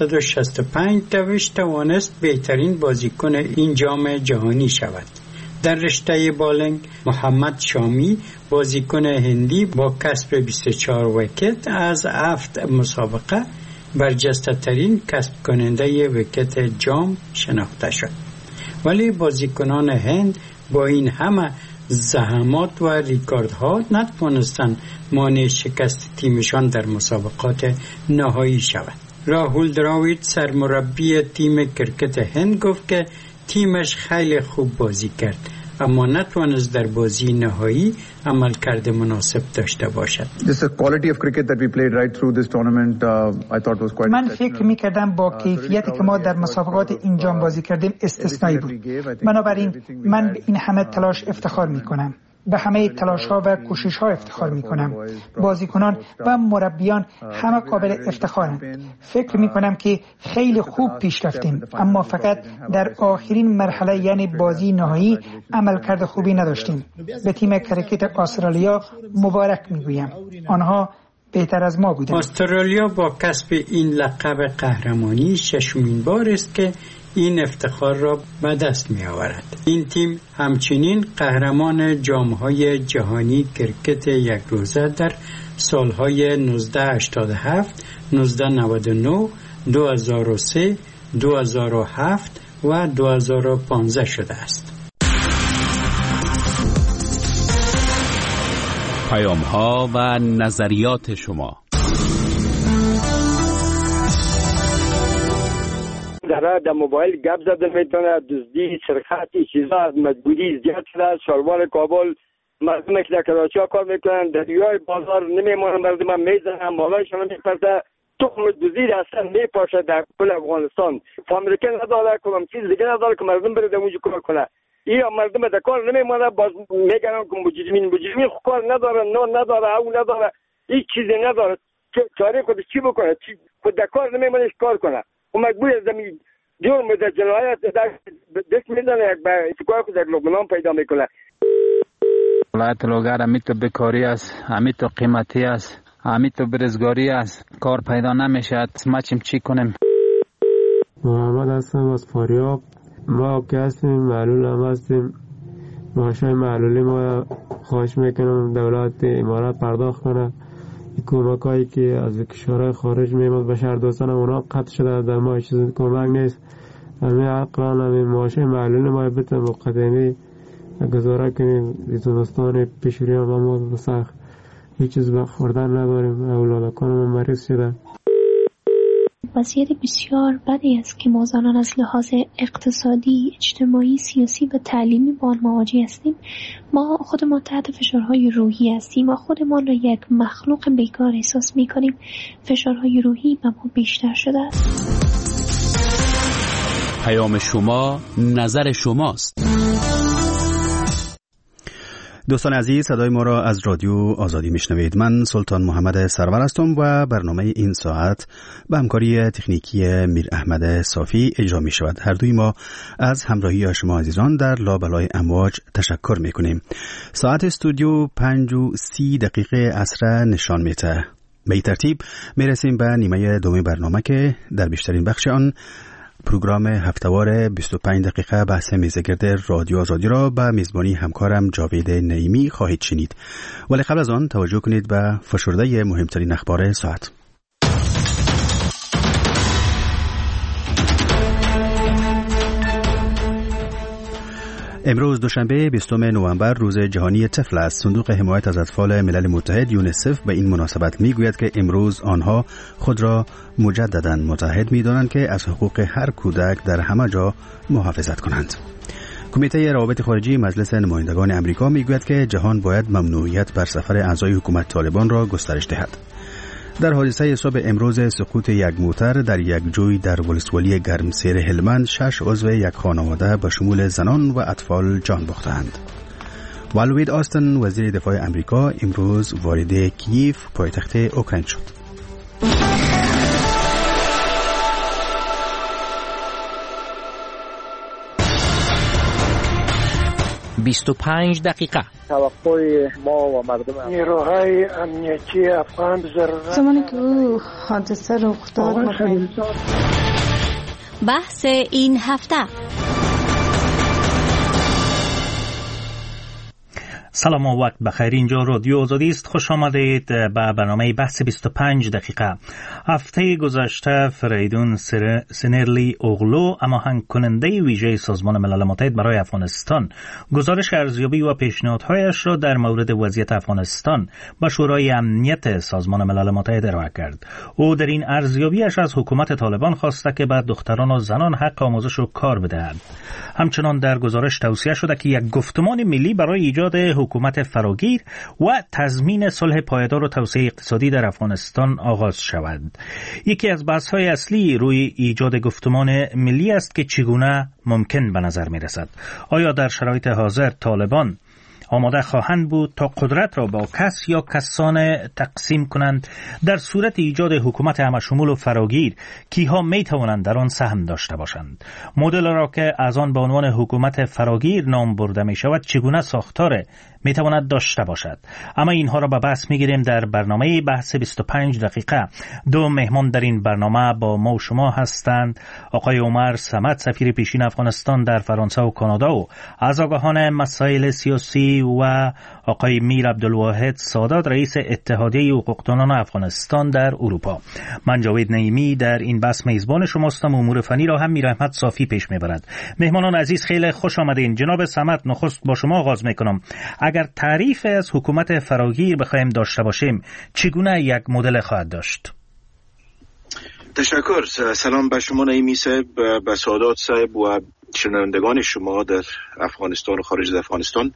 765 دوش توانست بهترین بازیکن این جام جهانی شود. در رشته بالینگ محمد شامی بازیکن هندی با کسب 24 ویکت از 7 مسابقه برجسته ترین کسب کننده ویکت جام شناخته شد. ولی بازیکنان هند با این همه زحمات و ریکاردها نتوانستند مانع شکست تیمشان در مسابقات نهایی شود. راهول دراوید سرمربی تیم کرکت هند گفت که تیمش خیلی خوب بازی کرد اما نتوانست در بازی نهایی عملکرد مناسب داشته باشد. من فکر می‌کردم با کیفیتی که ما در مسابقات این جام بازی کردیم استثنایی بود. بنابراین من به این همه تلاش افتخار می‌کنم. به همه تلاش‌ها و کوشش‌ها افتخار می‌کنم. بازیکنان و مربیان همه قابل افتخارند. فکر می‌کنم که خیلی خوب پیش رفتیم اما فقط در آخرین مرحله یعنی بازی نهایی عملکرد خوبی نداشتیم. به تیم کرکت استرالیا مبارک می‌گویم. آنها بهتر از ما بودند. استرالیا با کسب این لقب قهرمانی ششمین بار است که این افتخار را به دست می آورد. این تیم همچنین قهرمان جام‌های جهانی کرکت یک روزه در سالهای 1987، 1999، 2003، 2007 و 2015 شده است. پیام‌ها و نظریات شما. در موبایل گپ زده میتونه، دزدی، سرقت، چیزا از مجبوری زیاد شده. شلوار کابل مردم که در کراچی کار میکنن در یای بازار نمیمونن، مردم میزنن، مالایشون میپرده. تخم دزدی اصلا میپاشه در کل افغانستان. فامیلکه نداره، کدام چیز دیگه نداره که مردم بره در اونجا کار کنه. یا مردم در کار نمیمونه، باز میگن که مجرمین کار نداره، نان نداره، او نداره، هیچ چیزی نداره. چاره خودش چی بکنه؟ خود در کار نمیمونه کار کنه. و مجبور زمین جرم در جنایت دست میدنه، یک به اتکای خود در لبنان پیدا میکنه. ولایت لوگر همی تو بکاری است، همی تو قیمتی است، همی تو برزگاری است، کار پیدا نمیشد. ما چی کنیم؟ محمد هستم از فاریاب. ما که هستیم معلول هم هستیم. معاشای معلولی ما خواهش میکنم دولت امارات پرداخت کنه. کمک هایی که از کشورهای خارج میمد به شهر دوستان اونا قطع شده، در ما چیز کمک نیست. همین عقلان همین معاشای معلول ما بتن مقدمی گزاره کنیم. زمستان پیشوری هم ما هیچ چیز به خوردن نداریم. اولادکان ما مریض شده. وضعیت بسیار بدی است که ما زنان از لحاظ اقتصادی، اجتماعی، سیاسی و تعلیمی با آن مواجه هستیم. ما خودمان تحت فشارهای روحی هستیم و خودمان را یک مخلوق بیکار احساس می‌کنیم. فشارهای روحی به ما بیشتر شده است. پیام شما، نظر شماست. دوستان عزیز، صدای ما را از رادیو آزادی میشنوید. من سلطان محمد سرور هستم و برنامه این ساعت به همکاری تکنیکی میر احمد صافی اجرا می شود. هر دوی ما از همراهی شما عزیزان در لابلای امواج تشکر می کنیم. ساعت استودیو 5:30 عصر نشان میده. به این ترتیب می رسیم به نیمه دوم برنامه که در بیشترین بخش آن پروگرام هفتهوار 25 دقیقه بحث میزگرد رادیو آزادی را به میزبانی همکارم جاوید نعیمی خواهید شنید. ولی قبل از آن توجه کنید به فشرده مهمترین اخبار ساعت. امروز دوشنبه 20 نوامبر روز جهانی طفل است. صندوق حمایت از اطفال ملل متحد یونیسف به این مناسبت میگوید که امروز آنها خود را مجددا متحد می‌دانند که از حقوق هر کودک در همه جا محافظت کنند. کمیته روابط خارجی مجلس نمایندگان امریکا میگوید که جهان باید ممنوعیت بر سفر اعضای حکومت طالبان را گسترش دهد. در حادثه صبح امروز سقوط یک موتر در یک جوی در ولسوالی گرمسیر هلمند 6 عضو یک خانواده به شمول زنان و اطفال جان باختند. لوید آستن وزیر دفاع امریکا امروز وارد کییف پایتخت اوکراین شد. 25 دقیقه. توقع ما و مردم نیروهای امنیتی افغان ضرورت زمانی که او حادثه رخ داد بحث این هفته. سلام و وقت بخیر. اینجا رادیو آزادی است. خوش آمدید به برنامه بحث 25 دقیقه. هفته گذشته فریدون سنرلی اوغلو، هماهنگ کننده ویژه سازمان ملل متحد برای افغانستان، گزارش ارزیابی و پیشنهادهایش را در مورد وضعیت افغانستان به شورای امنیت سازمان ملل متحد ارائه کرد. او در این ارزیابیش از حکومت طالبان خواسته که به دختران و زنان حق آموزش و کار بدهد. همچنان در گزارش توصیه شده که یک گفتمان ملی برای ایجاد حکومت فراگیر و تضمین صلح پایدار و توسعه اقتصادی در افغانستان آغاز شود. یکی از بحث‌های اصلی روی ایجاد گفتمان ملی است که چگونه ممکن به نظر می‌رسد. آیا در شرایط حاضر طالبان آماده خواهند بود تا قدرت را با کس یا کسان تقسیم کنند؟ در صورت ایجاد حکومت همشمول و فراگیر، کیها می توانند در آن سهم داشته باشند؟ مدل را که از آن به عنوان حکومت فراگیر نام برده می شود چگونه ساختار می تواند داشته باشد؟ اما اینها را به بحث می گیریم در برنامه بحث 25 دقیقه. دو مهمان در این برنامه با ما و شما هستند. آقای عمر صمد، سفیر پیشین افغانستان در فرانسه و کانادا و از آگاهان مسائل سیاسی، و آقای میر عبدالواحد سادات، رئیس اتحادیه حقوقدانان افغانستان در اروپا. من جاوید نعیمی در این بحث میزبان شماستم. امور فنی را هم میر احمد صافی پیش میبرد. مهمانان عزیز خیلی خوش آمدین. جناب صمد، نخست با شما آغاز میکنم. اگر تعریف از حکومت فراگیر بخوایم داشته باشیم چگونه یک مدل خواهد داشت؟ تشکر. سلام به شما نعیمی صاحب، به سادات صاحب و شنوندگان شما در افغانستان و خارج از افغانستان.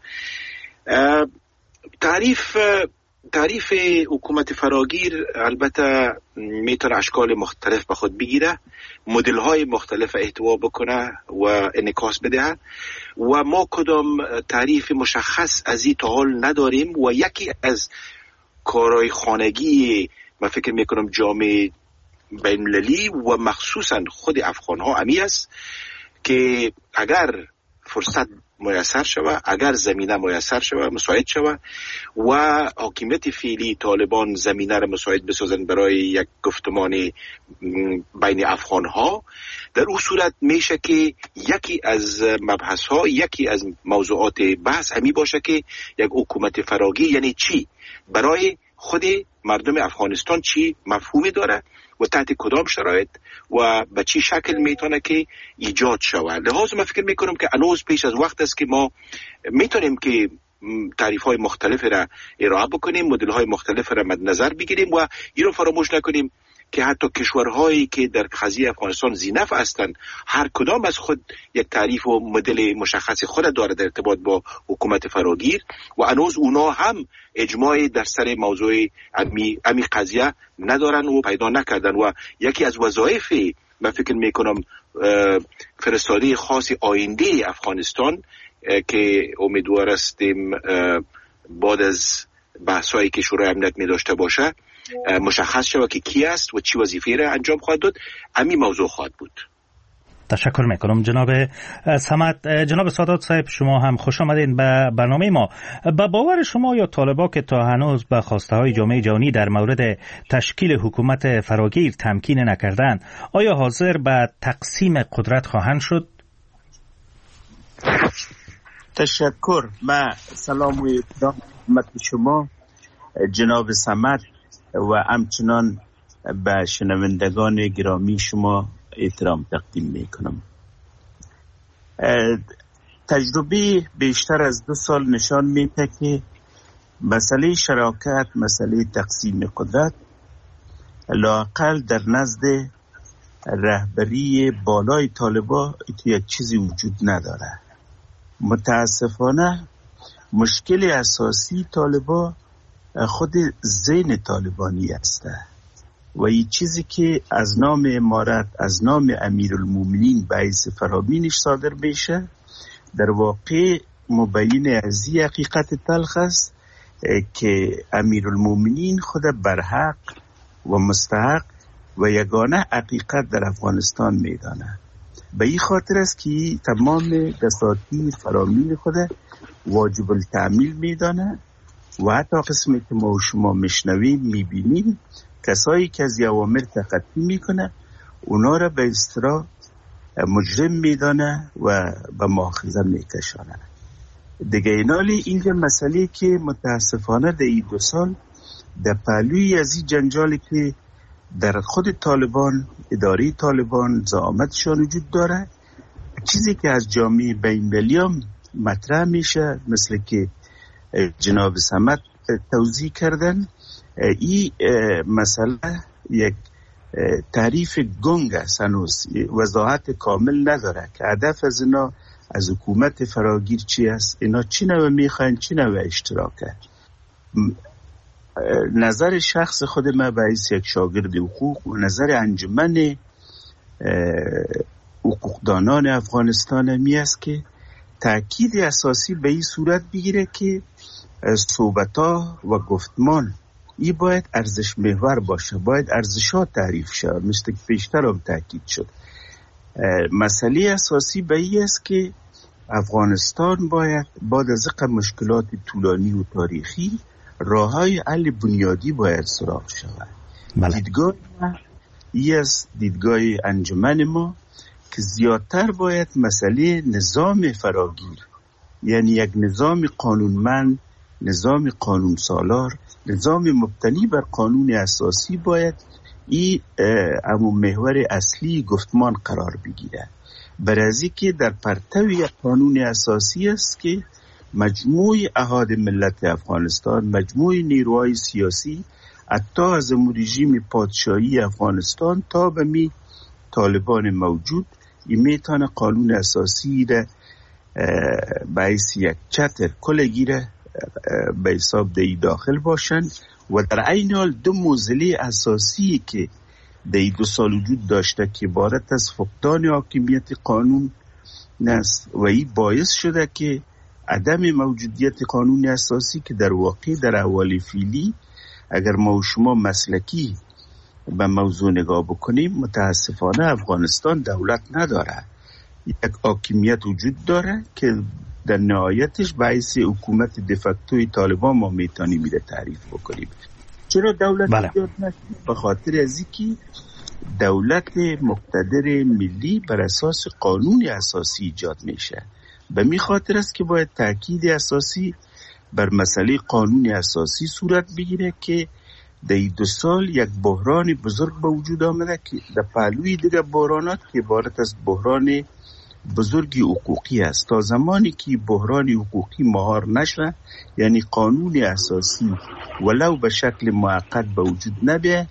تعریف حکومت فراگیر البته میتونه اشکال مختلف به خود بگیره، مدل های مختلف احتوا بکنه و انعکاس بده و ما کدام تعریف مشخص از این تا حال نداریم و یکی از کارهای خانگی من فکر میکنم جامعه بین‌المللی و مخصوصا خود افغان ها امی است که اگر فرصت میسر شود، اگر زمینه میسر شود، مساعد شود و حاکمیت فعلی طالبان زمینه را مساعد بسازن برای یک گفتمان بین افغان ها، در اون صورت میشه که یکی از مبحث ها، یکی از موضوعات بحث همی باشه که یک حکومت فراگیر یعنی چی، برای خود مردم افغانستان چی مفهومی داره و تحت کدام شرایط و به چی شکل میتونه که ایجاد شود. لحاظ من فکر میکنم که هنوز پیش از وقت است که ما میتونیم که تعریف های مختلف را ارائه بکنیم، مدل های مختلف را مد نظر بگیریم و این رو فراموش نکنیم که حتی کشورهایی که در قضیه افغانستان ذی‌نفع هستند هر کدام از خود یک تعریف و مدل مشخص خود داره در ارتباط با حکومت فراگیر و هنوز اونا هم اجماع در سر موضوع امی قضیه ندارن و پیدا نکردن و یکی از وظایف من فکر میکنم فرستاده خاص آینده افغانستان که امیدوار هستیم بعد از بحثایی که شورای امنیت می داشته باشه مشخص شود که کی است و چی وظیفه را انجام خواهد داد. همین موضوع خواهد بود. تشکر میکنم جناب صمد. جناب سادات صاحب شما هم خوش آمدین به برنامه ما. با باور شما یا طالبا که تا هنوز به خواسته های جامعه جهانی در مورد تشکیل حکومت فراگیر تمکین نکردند، آیا حاضر به تقسیم قدرت خواهند شد؟ تشکر. من سلام و احترام خدمت شما جناب صمد و همچنان به شنوندگان گرامی شما احترام تقدیم میکنم. تجربه بیشتر از 2 سال نشان میده که مسئله شراکت، مسئله تقسیم قدرت لااقل در نزد رهبری بالای طالبا یک چیزی وجود نداره. متاسفانه مشکل اساسی طالبا خود ذهن طالبانی است و این چیزی که از نام امارت، از نام امیرالمومنین باعث فرامینش صادر بشه در واقع مبین از این حقیقت تلخ است که امیرالمومنین خود برحق و مستحق و یگانه حقیقت در افغانستان میدانه. به این خاطر است که تمام دساتیر فرامین خود واجب التعمیل میدانه و حتی قسمی که ما و شما میشنویم میبینیم کسایی که از اوامر تخطی میکنه اونا را به اصطلاح مجرم میدانه و به مؤاخذه میکشانه. دیگه اینالی اینجا مسئله که متاسفانه در این 2 سال در پهلوی از این جنجالی که در خود طالبان، اداره طالبان زعامتشان وجود داره، چیزی که از جامعه بین‌المللی مطرح میشه مثل که جناب صمد توضیح کردن، این مسئله یک تعریف گنگ است، هنوز وضاحت کامل نداره که هدف از اینا از حکومت فراگیر چی است، اینا چی نوع میخواین، چی نوع اشتراکه. نظر شخص خود من باعث یک شاگرد حقوق و نظر انجمن حقوقدانان افغانستان می است که تأکید اساسی به این صورت بگیره که صحبت‌ها و گفتمان این باید ارزش محور باشه، باید ارزش‌ها تعریف شود، مثل که پیشتر هم تأکید شد. مسئله اساسی به این است که افغانستان باید بعد از مشکلات طولانی و تاریخی راه‌های حل بنیادی باید سراغ شود. دیدگاه این است دیدگاه انجمن ما که زیادتر باید مسئله نظام فراگیر، یعنی یک نظام قانونمند، نظام قانون سالار، نظام مبتنی بر قانون اساسی باید این همون محور اصلی گفتمان قرار بگیره. برای که در پرتو یک قانون اساسی است که مجموع احاد ملت افغانستان، مجموع نیروهای سیاسی، حتی از رژیم پادشاهی افغانستان تا به می طالبان موجود، این میتونه قانون اساسی را باعث یک چتر کلگیره به حساب دی داخل باشند و در عین حال 2 معضله اساسی که دی 2 سال وجود داشته که عبارت از فقدان حاکمیت قانون است و این باعث شده که عدم موجودیت قانون اساسی که در واقع در احوال فعلی اگر ما و شما مسلکی به موضوع نگاه بکنیم متاسفانه افغانستان دولت نداره، یک حاکمیت وجود داره که در نهایتش باعث حکومت دفکتوی طالبان ما میتونیم میره تعریف بکنیم. چرا دولت ایجاد نشد؟ به خاطر از اینکه دولت مقتدر ملی بر اساس قانون اساسی ایجاد میشه. به می خاطر است که باید تأکید اساسی بر مسئله قانون اساسی صورت بگیره که در 2 سال یک بحران بزرگ به وجود آمده که در پهلوی دیگر بحرانات که عبارت از بحران بزرگی حقوقی است. تا زمانی که بحران حقوقی مهار نشه، یعنی قانون اساسی ولو به شکل موقت به وجود نبیه،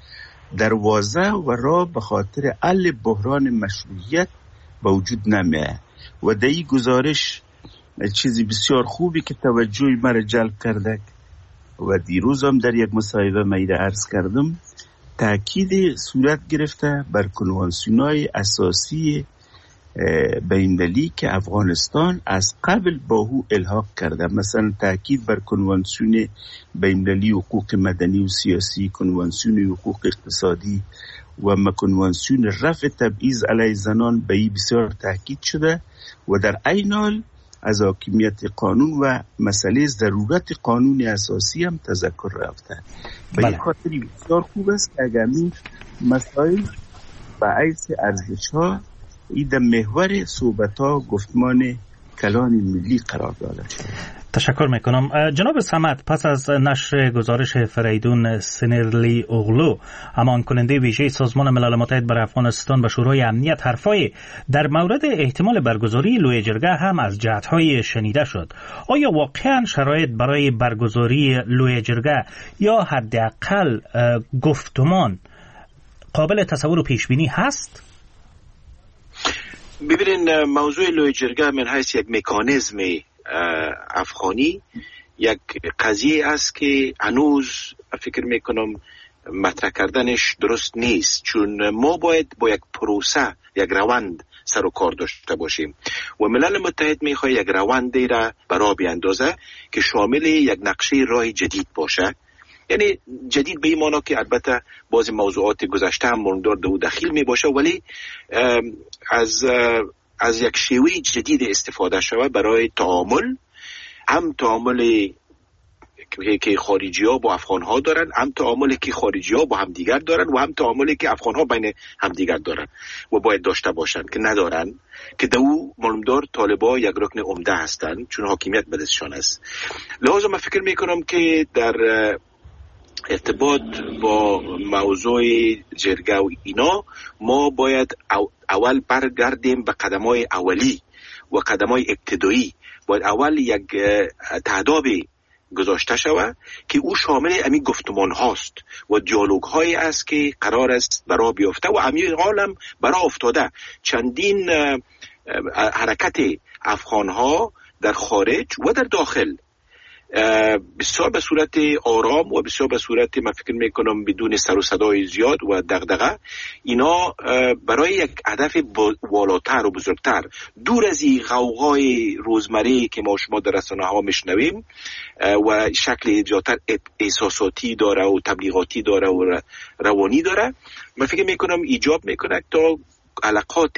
دروازه و راه به خاطر حل بحران مشروعیت به وجود نمیه. و در این گزارش چیزی بسیار خوبی که توجه مرا جلب کرده و دیروز هم در یک مصاحبه میره عرض کردم، تأکید صورت گرفته بر کنوانسیون‌های اساسی بین‌المللی که افغانستان از قبل با او الحاق کرده. مثلا تأکید بر کنوانسیون بین‌المللی حقوق مدنی و سیاسی، کنوانسیون حقوق اقتصادی و کنوانسیون رفع تبعیض علیه زنان به این بسیار تأکید شده و در عین حال از حاکمیت قانون و مسئله ضرورت قانون اساسی هم تذکر رفته. به این خاطر بسیار خوب است که اگر این مسائل به حیث ارزش‌ها این در محور صحبت‌ها گفتمان کلان ملی قرار داده شده. تشکر میکنم. جناب صمد، پس از نشر گزارش فریدون سنرلی اوغلو، امان کننده ویژه سازمان ملل متحد برای افغانستان به شورای امنیت، حرفای در مورد احتمال برگزاری لوی جرگه هم از جهت‌های شنیده شد. آیا واقعا شرایط برای برگزاری لوی جرگه یا حداقل گفتمان قابل تصور و پیش بینی هست؟ ببینین، موضوع لوی جرگه من حیث یک مکانیزم افغانی یک قضیه است که هنوز فکر میکنم مطرح کردنش درست نیست، چون ما باید با یک پروسه، یک روند سر و کار داشته باشیم و ملل متحد میخواد یک روندی را برا بیاندازه که شامل یک نقشه راه جدید باشه. یعنی جدید به این معنی که البته بعضی موضوعات گذشته هم ماندار دو دخیل می باشه، ولی از یک شیوه جدید استفاده شود برای تعامل، هم تعاملی که خارجی ها با افغان ها دارن، هم تعاملی که خارجی ها با همدیگر دارن و هم تعاملی که افغان ها بین همدیگر دارن و باید داشته باشن که ندارن، که دو معلومدار طالبا یک رکن عمده هستند چون حاکمیت به دستشان است. لذا من فکر میکنم که در ارتباط با موضوع جرگه و اینا ما باید اول برگردیم به قدم‌های اولی و قدم‌های ابتدایی. باید اول یک تعدابی گذاشته شود که او شامل امی گفتمان هاست و دیالوگ هایی است که قرار است برای بیافته و امی حالم برای افتاده. چندین حرکت افغان ها در خارج و در داخل بسیار به صورت آرام و بسیار به صورت من فکر میکنم بدون سر و صدای زیاد و دغدغه، اینا برای یک هدف والاتر و بزرگتر، دور از این غوغای روزمره که ما شما در رسانه ها میشنویم و شکل زیادتر احساساتی داره و تبلیغاتی داره و روانی داره، من فکر میکنم ایجاب میکنه تا علاقات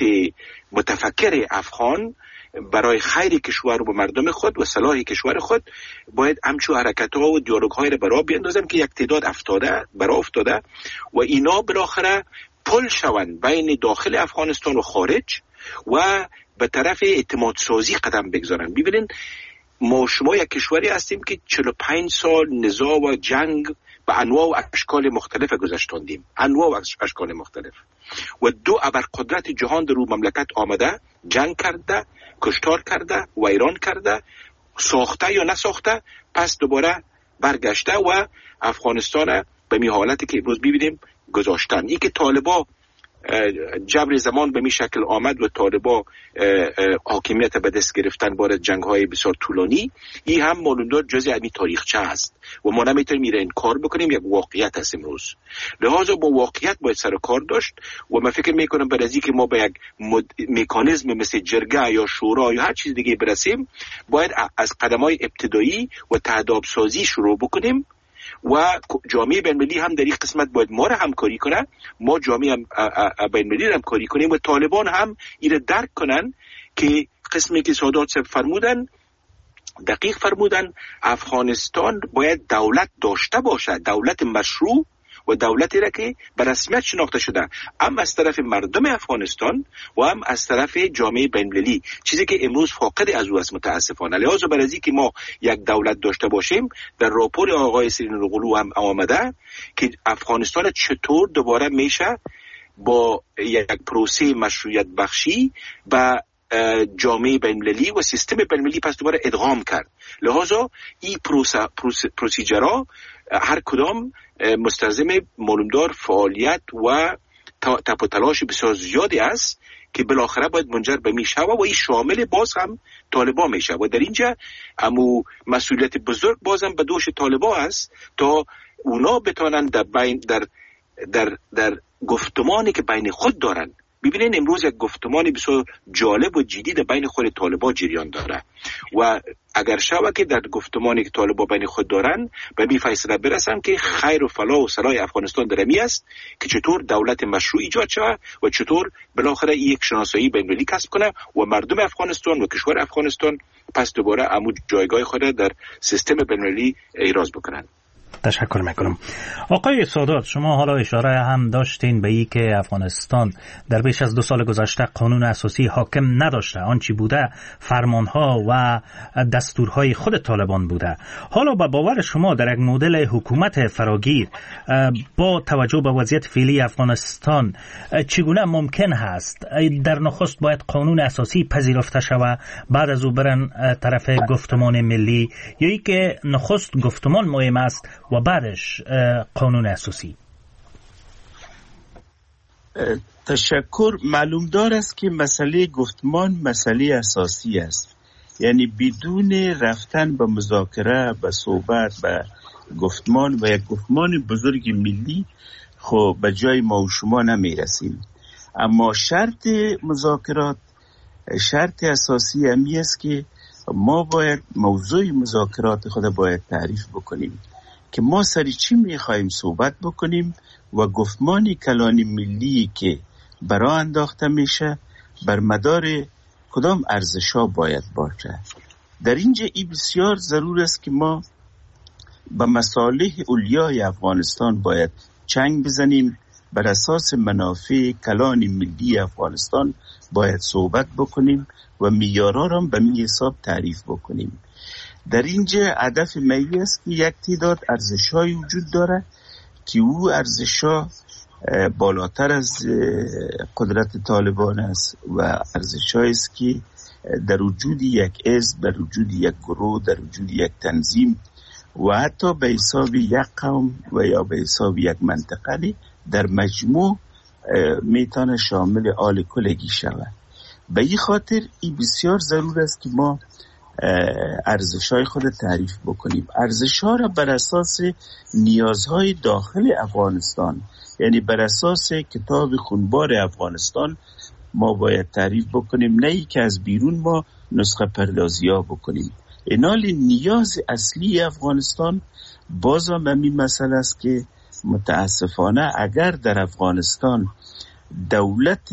متفکر افغان برای خیر کشور و مردم خود و صلاح کشور خود باید همچو حرکت ها و دیالوگ های را برای بیندازن که یک تعداد برای افتاده و اینا بالاخره پل شوند بین داخل افغانستان و خارج و به طرف اعتماد سازی قدم بگذارن. ببینین، ما شما یک کشوری هستیم که 45 سال نزاع و جنگ به انواع و اشکال مختلف گذشتاندیم، انواع و اشکال مختلف، و دو ابرقدرت جهان در رو مملکت آمده، جنگ کرده، کشتار کرده، ویران کرده، ساخته یا نساخته، پس دوباره برگشته و افغانستان به می حالتی که امروز ببینیم گذاشتن. این که طالبا جبر زمان به می شکل آمد و طالبا حاکمیت به دست گرفتن بار جنگ های بسیار طولانی، این هم معلومدار جزء امی تاریخچه است و ما نمیتونیم میره این کار بکنیم، یک واقعیت هست امروز. لحاظا با واقعیت باید سر کار داشت و من فکر میکنم برای اینکه ما به یک مکانیزم مثل جرگه یا شورا یا هر چیز دیگه برسیم، باید از قدم‌های ابتدایی و تعداب سازی شروع بکنیم و جامعه بین‌المللی هم در این قسمت باید ما را همکاری کنه، ما جامعه بین‌المللی را همکاری کنیم و طالبان هم این درک کنن که قسمی که سادات صاحب فرمودن دقیق فرمودن، افغانستان باید دولت داشته باشه، دولت مشروع و دولتی را که به رسمیت شناخته شده، هم از طرف مردم افغانستان و هم از طرف جامعه بین‌المللی، چیزی که امروز فاقد از او است متاسفانه. لذا برای اینکه ما یک دولت داشته باشیم، در راپور آقای سرین اوغلو هم آمده که افغانستان چطور دوباره میشه با یک پروسه مشروعیت بخشی و جامعه بین‌المللی و سیستم بین‌المللی پس دوباره ادغام کرد. لذا این پروسیجرها هر کدام مستلزم معلومدار فعالیت و تپ و تلاش بسیار زیادی است که بالاخره باید منجر به میشه و این شامل باز هم طالبان میشه و در اینجا امو مسئولیت بزرگ بازم به دوش طالبان است تا اونا بتانن در گفتمانی که بین خود دارن. ببینین امروز یک گفتمانی بسیار جالب و جدی در بین خود طالبان جریان داره و اگر شود که در گفتمانی که طالبان بین خود دارن به می فیصله برسن که خیر و فلاح و صلاح افغانستان در می است که چطور دولت مشروع ایجاد شود و چطور بالاخره یک شناسایی بین‌المللی کسب کنه و مردم افغانستان و کشور افغانستان پس دوباره عمود جایگاه خود در سیستم بین‌المللی ایراز بکنن. تشکر میکنم. آقای سادات، شما حالا اشاره هم داشتین به این که افغانستان در بیش از 2 سال گذشته قانون اساسی حاکم نداشته، آنچه بوده فرمانها و دستورهای خود طالبان بوده. حالا با باور شما در یک مدل حکومت فراگیر با توجه به وضعیت فعلی افغانستان چگونه ممکن هست در نخست باید قانون اساسی پذیرفته شود بعد از او برن طرف گفتمان ملی، یا ای که نخست گفتمان مهم است و بعدش قانون اساسی؟ تشکر. معلوم دار است که مسئله گفتمان مسئله اساسی است، یعنی بدون رفتن به مذاکره، به صحبت، به گفتمان و یک گفتمان بزرگ ملی خب به جای ما و شما نمی رسیم. اما شرط مذاکرات، شرط اساسی همی است که ما باید موضوع مذاکرات خود باید تعریف بکنیم که ما سری چی میخواییم صحبت بکنیم و گفتمان کلان ملی که برای انداخته میشه بر مدار کدام ارزش‌ها باید باشه. در اینجا ای بسیار ضرور است که ما به مصالح اولیای افغانستان باید چنگ بزنیم، بر اساس منافع کلان ملی افغانستان باید صحبت بکنیم و معیارها را به می حساب تعریف بکنیم. در اینجا هدف می است که یک تعداد ارزش‌های وجود داره که او ارزش‌ها بالاتر از قدرت طالبان است و ارزش‌هایی است که در وجود یک حزب، در وجود یک گروه، در وجود یک تنظیم و حتی به حساب یک قوم و یا به حساب یک منطقه در مجموع میتونه شامل آل کلگی شود. به این خاطر این بسیار ضرور است که ما ارزش‌های خود تعریف بکنیم. ارزش‌ها را بر اساس نیازهای داخل افغانستان، یعنی بر اساس کتاب خونبار افغانستان ما باید تعریف بکنیم، نه ای که از بیرون ما نسخه پردازی‌ها بکنیم. اینال نیاز اصلی افغانستان بازم همین مسئله است که متاسفانه اگر در افغانستان دولت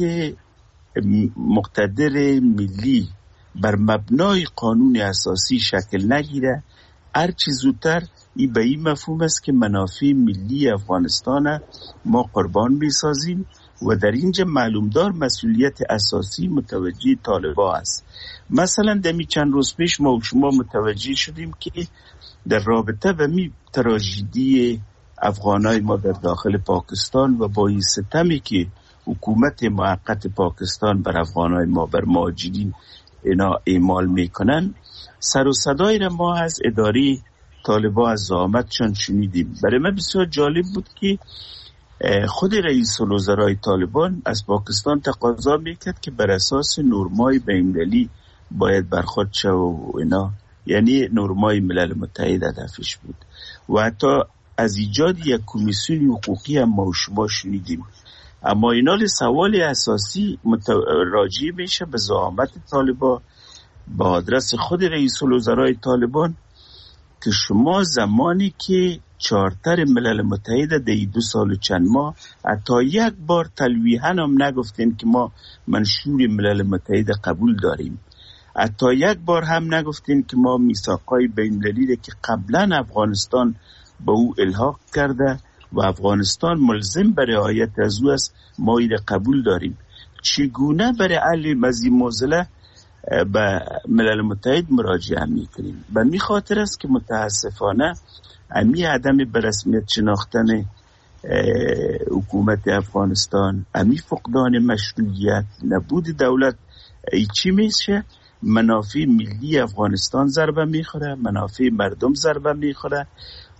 مقتدر ملی بر مبنای قانون اساسی شکل نگیره، هرچی زودتر این به این مفهوم است که منافع ملی افغانستان ما قربان میسازیم و در اینجا معلومدار مسئولیت اساسی متوجه طالبان است. مثلا دمی چند روز پیش ما و شما متوجه شدیم که در رابطه به می تراژدی افغانای ما در داخل پاکستان و با این ستمی که حکومت موقت پاکستان بر افغانای ما، بر مهاجرین اینا اعمال میکنن، سر و صدای را ما از اداره طالبان از زعامتشان شنیدیم. برای من بسیار جالب بود که خود رئیس الوزرای طالبان از پاکستان تقاضا میکرد که بر اساس نورمای بین‌المللی باید برخورد شود و اینا، یعنی نورمای ملل متحد هدفش بود و حتی از ایجاد یک کمیسیون حقوقی هم ما و شما شنیدیم. اما اینال سوال اساسی راجع میشه به زعامت طالبان با آدرس خود رئیس الوزرای طالبان که شما زمانی که چارتر ملل متحد در 2 سال و چند ماه حتی یک بار تلویحاً هم نگفتین که ما منشور ملل متحد قبول داریم، حتی یک بار هم نگفتین که ما میثاقای بین‌المللی که قبلا افغانستان به او الحاق کرده و افغانستان ملزم به رعایت از او است ما این قبول داریم. چگونه برای حل این معضله به ملل متحد مراجعه میکنیم؟ به می خاطر است که متاسفانه امی عدم به رسمیت شناختن حکومت افغانستان، امی فقدان مشروعیت، نبود دولت، ای چی میشه؟ منافع ملی افغانستان ضربه میخوره، منافع مردم ضربه میخوره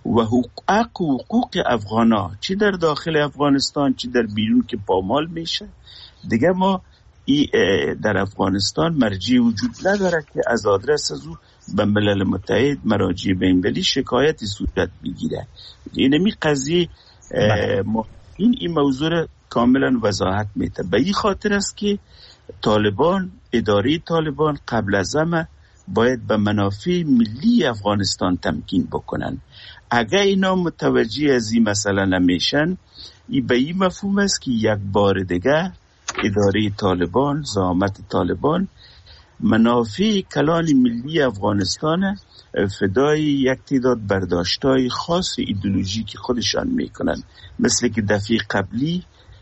و حقوق افغانا چی در داخل افغانستان چی در بیرون که پامال میشه. دیگه ما در افغانستان مرجع وجود نداره که از آدرس از او به ملل متحد مراجع بین‌المللی شکایتی صورت بگیره. اینمی قضیه این موضوع کاملا وضاحت میده. به این خاطر است که طالبان، اداره طالبان قبل از همه باید به منافع ملی افغانستان تمکین بکنن. اگر اینا متوجه از این مسئله نمیشن، این به این مفهوم است که یک بار دیگه اداره طالبان، زعامت طالبان منافع کلان ملی افغانستان فدای یک تعداد برداشت‌های خاص ایدئولوژیکی خودشان میکنن، مثل که دفعه قبلی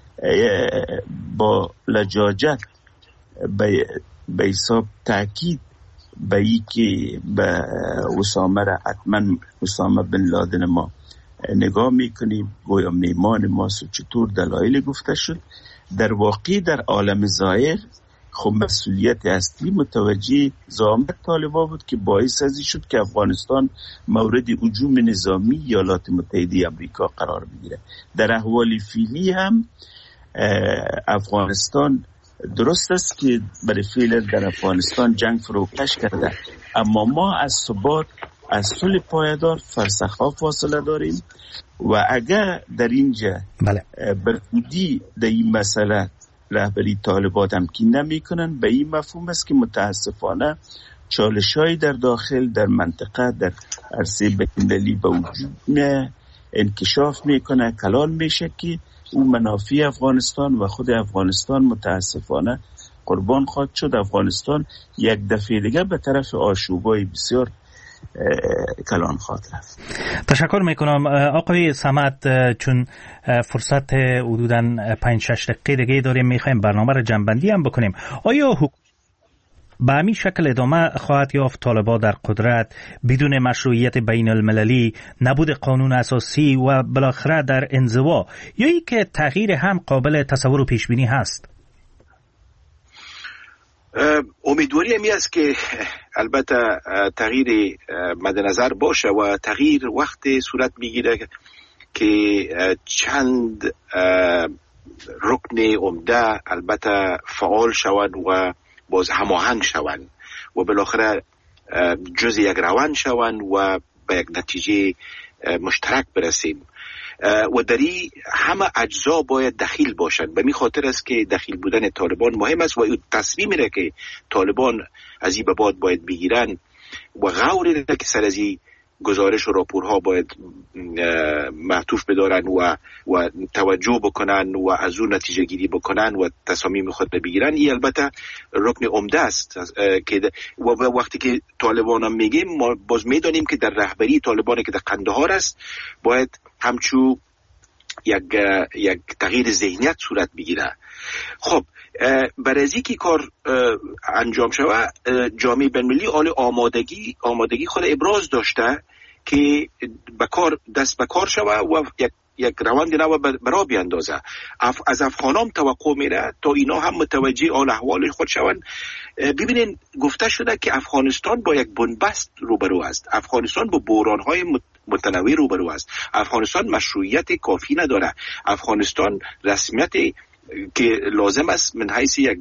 با لجاجت به حساب تاکید به ای که به اسامه را حتما اسامه بن لادن ما نگاه میکنیم گویا میمان ماست و چطور دلایل گفته شد. در واقع در عالم ظاهر خب مسئولیت اصلی متوجه زعامت طالبان بود که باعث ازی شد که افغانستان مورد هجوم نظامی ایالات متحده آمریکا قرار بگیره. در احوال فعلی هم افغانستان درست است که برای فعل در افغانستان جنگ فروکش کرده، اما ما از ثبات، از صلح پایدار فرسخ‌ها فاصله داریم و اگر در اینجا برخودی در این مسئله رهبری طالبان تمکین نمی‌کنن، به این مفهوم است که متاسفانه چالش‌های در داخل در منطقه در عرصه بین‌المللی به وجود انکشاف میکنه، کلان میشه که اون منافع افغانستان و خود افغانستان متاسفانه قربان خواهد شد. افغانستان یک دفعه دیگه به طرف آشوبای بسیار کلان خواهد رفت. تشکر میکنم آقای صمد. چون فرصت حدوداً 5-6 دقیقه دیگه داریم، میخوایم برنامه رو جنبندی هم بکنیم. آیا به همین شکل ادامه خواهد یافت طالبان در قدرت بدون مشروعیت بین المللی، نبود قانون اساسی و بالاخره در انزوا، یا ای که تغییر هم قابل تصور و پیش بینی هست؟ امیدواری همی است که البته تغییر مد نظر باشه و تغییر وقت صورت میگیره که چند رکن عمده البته فعال شوند و باز هماهنگ شوند و بالاخره جز یک روند شوند و به یک نتیجه مشترک برسیم و دری همه اجزا باید دخیل باشند. به می خاطر است که دخیل بودن طالبان مهم است و این تصمیمی را که طالبان از این به بعد باید بگیرن و غوری را که سر از این گزارش و راپورها باید معطوف بدارن و توجه بکنن و از اون نتیجه گیری بکنن و تصامیم خود بگیرن، این البته رکن عمده است که و وقتی که طالبان هم میگیم ما باز میدانیم که در رهبری طالبان که در قندهار است باید همچو یک تغییر ذهنیت صورت بگیره. خب برای از اینکه کار انجام شود جامعه بین‌المللی آل آمادگی خود ابراز داشته که دست به کار شود و یک روند نو برا بیاندازه. از افغانان توقع میره تا اینا هم متوجه آل احوال خود شوند. ببینین گفته شده که افغانستان با یک بنبست روبرو است، افغانستان با بحران‌های متنوع روبرو است، افغانستان مشروعیت کافی نداره، افغانستان رسمیت که لازم است من حیث یک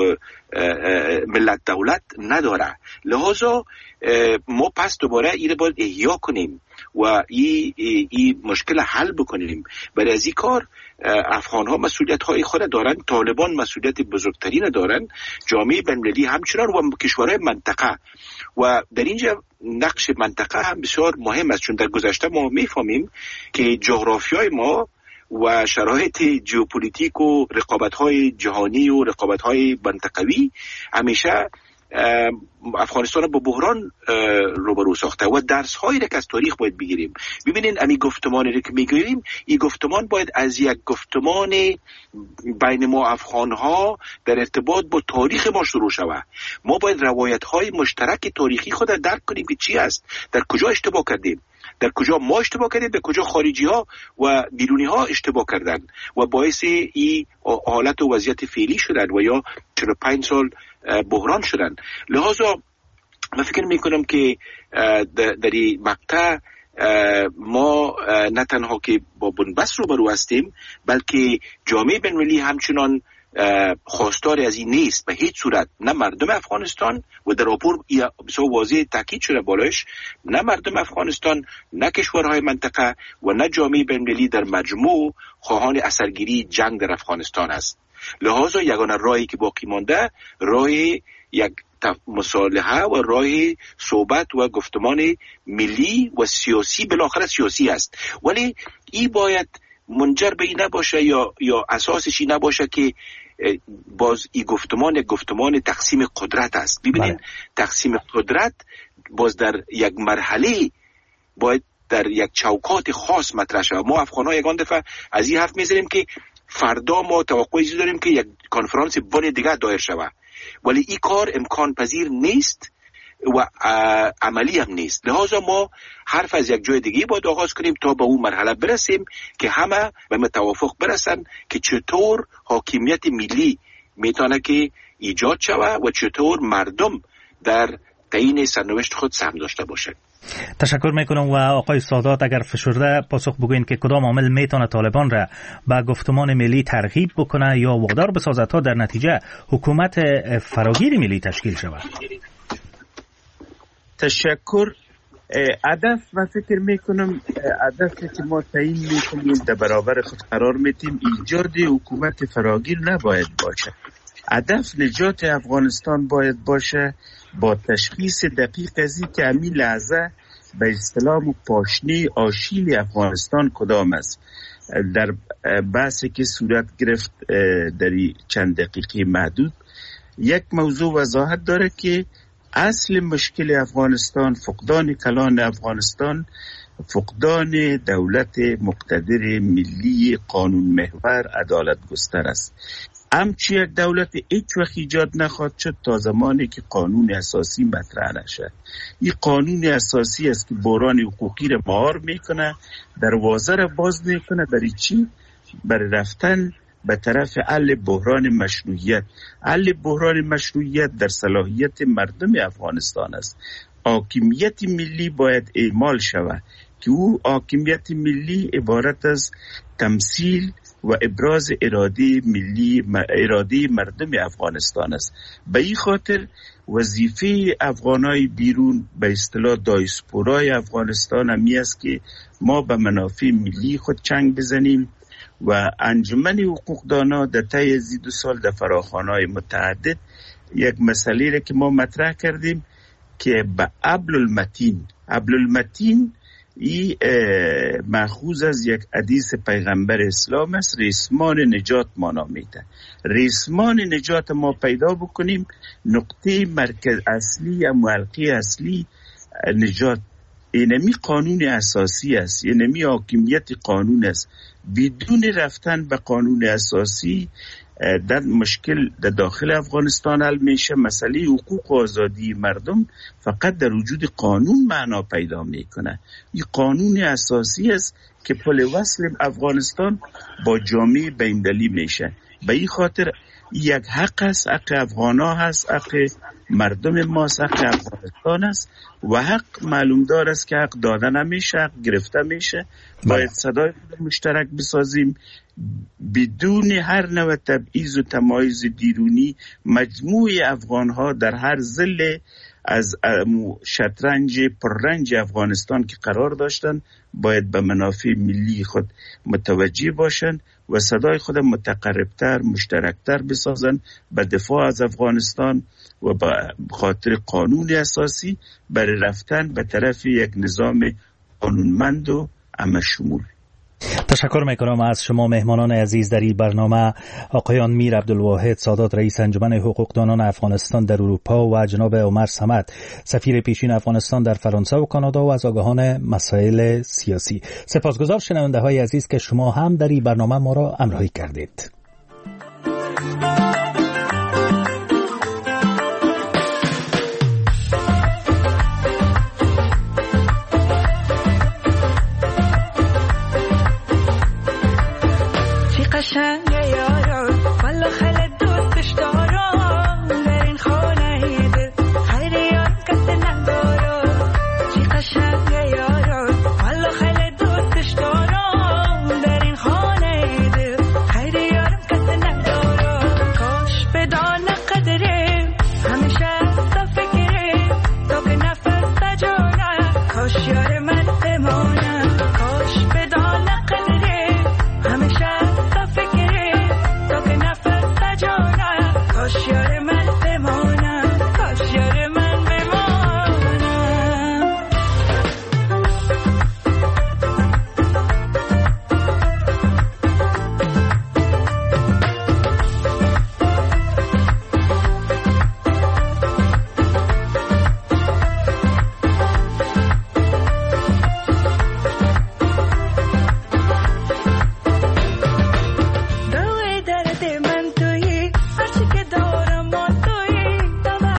ملت دولت نداره. لحاظا ما پس دوباره این باید احیا کنیم و این مشکل حل بکنیم. برای از این کار افغان ها مسئولیت های خود دارن، طالبان مسئولیت بزرگترین دارن، جامعه بین‌المللی همچنان و کشورهای منطقه. و در اینجا نقش منطقه هم بسیار مهم است، چون در گذشته ما میفهمیم که جغرافیای ما و شرایط ژئوپلیتیک و رقابت‌های جهانی و رقابت‌های منطقوی همیشه افغانستان با بحران روبرو ساخته و درس‌هایی را که از تاریخ باید بگیریم. ببینین امی گفتمانی را که میگوییم، این گفتمان باید از یک گفتمان بین ما افغان‌ها در ارتباط با تاریخ ما شروع شود. ما باید روایت‌های مشترک تاریخی خود را درک کنیم که چی است، در کجا اشتباه کردیم، در کجا ما اشتباه کردیم، در کجا خارجی ها و بیرونی ها اشتباه کردن و باعث این حالت و وضعیت فعلی شدن و یا 45 سال بحران شدن. لحاظا من فکر میکنم که در این مقطع ما نه تنها که با بنبست روبرو هستیم، بلکه جامعه بین‌المللی همچنان خواستار از این نیست به هیچ صورت. نه مردم افغانستان، و در راپور بسیار واضح تاکید شده بالایش، نه مردم افغانستان، نه کشورهای منطقه و نه جامعه بین‌المللی در مجموع خواهان اثرگیری جنگ در افغانستان است. لذا یگانه راهی که باقی مانده راه یک مصالحه و راه صحبت و گفتمان ملی و سیاسی، بالاخره سیاسی است. ولی این باید منجر به این نباشه یا اساسش این نباشه که باز این گفتمان تقسیم قدرت است. ببینید تقسیم قدرت باز در یک مرحله باید در یک چوکات خاص مطرح شود. ما افغان‌ها یگان دفعه از این حرف می‌زنیم که فردا ما توقعی داریم که یک کنفرانس بن دیگه دایر شود، ولی این کار امکان پذیر نیست و عملی هم نیست. لذا ما حرف از یک جای دیگه باید آغاز کنیم تا به اون مرحله برسیم که همه به توافق برسن که چطور حاکمیت ملی میتونه که ایجاد شود و چطور مردم در تعیین سرنوشت خود سهم داشته باشند. تشکر میکنم. و آقای سادات اگر فشرده پاسخ بگوین که کدام عامل میتونه طالبان را به گفتمان ملی ترغیب بکنه یا وادار بسازد تا در نتیجه حکومت فراگیر ملی تشکیل شود؟ تشکر. هدف من فکر میکنم هدفی که ما تعیین میکنیم در برابر خود قرار میتیم ایجاد حکومت فراگیر نباید باشه. هدف نجات افغانستان باید باشه با تشخیص دقیق از این که همین لحظه به اصطلاح پاشنه آشیل افغانستان کدام است. در بحثی که صورت گرفت در چند دقیقه محدود یک موضوع وضاحت داره که اصل مشکل افغانستان فقدان کلان افغانستان، فقدان دولت مقتدر ملی قانون محور عدالت گستر است. همچی یک دولت هیچ وقت ایجاد نخواهد شد تا زمانی که قانون اساسی مطرح نشد. این قانون اساسی است که بحران حقوقی را مهار میکنه، دروازه را باز میکنه برای چی؟ برای رفتن به طرف حل بحران مشروعیت. حل بحران مشروعیت در صلاحیت مردم افغانستان است. حاکمیت ملی باید اعمال شود که او حاکمیت ملی عبارت از تمثیل و ابراز اراده مردم افغانستان است. به این خاطر وظیفه افغانای بیرون به اصطلاح دایسپورای افغانستان همی است که ما به منافع ملی خود چنگ بزنیم و انجمن حقوقدانا در طی از 2 سال در فراخوان‌های متعدد یک مسئله را که ما مطرح کردیم که به حبل المتین ای مأخوذ از یک حدیث پیغمبر اسلام است، ریسمان نجات ما نامیده. ریسمان نجات ما پیدا بکنیم، نقطه مرکز اصلی یا معلقه اصلی نجات اینمی قانون اساسی است، اینمی حاکمیت قانون است. بدون رفتن به قانون اساسی در مشکل در داخل افغانستان حل میشه. مسئله حقوق و آزادی مردم فقط در وجود قانون معنا پیدا میکنه. این قانون اساسی است که پل وصل افغانستان با جامعه بین‌المللی میشه. به این خاطر یک حق است، حق افغانا هست، حق مردم ماست، حق افغانستان است و حق معلوم دار است که حق داده نمیشه، حق گرفته میشه. باید صدای مشترک بسازیم بدون هر نوع تبعیض و تمایز دیرونی. مجموع افغانها در هر ظل از شطرنج پررنج افغانستان که قرار داشتن باید به منافع ملی خود متوجه باشند و صدای خود متقربتر مشترکتر بسازند به دفاع از افغانستان و به خاطر قانون اساسی برای رفتن به طرف یک نظام قانونمند و همه شمول. تشکر میکنم از شما مهمانان عزیز در این برنامه، آقایان میر عبدالواحد سادات رئیس انجمن حقوقدانان افغانستان در اروپا و جناب عمر صمد سفیر پیشین افغانستان در فرانسه و کانادا و از آگاهان مسائل سیاسی. سپاسگزار شنونده های عزیز که شما هم در این برنامه ما را همراهی کردید.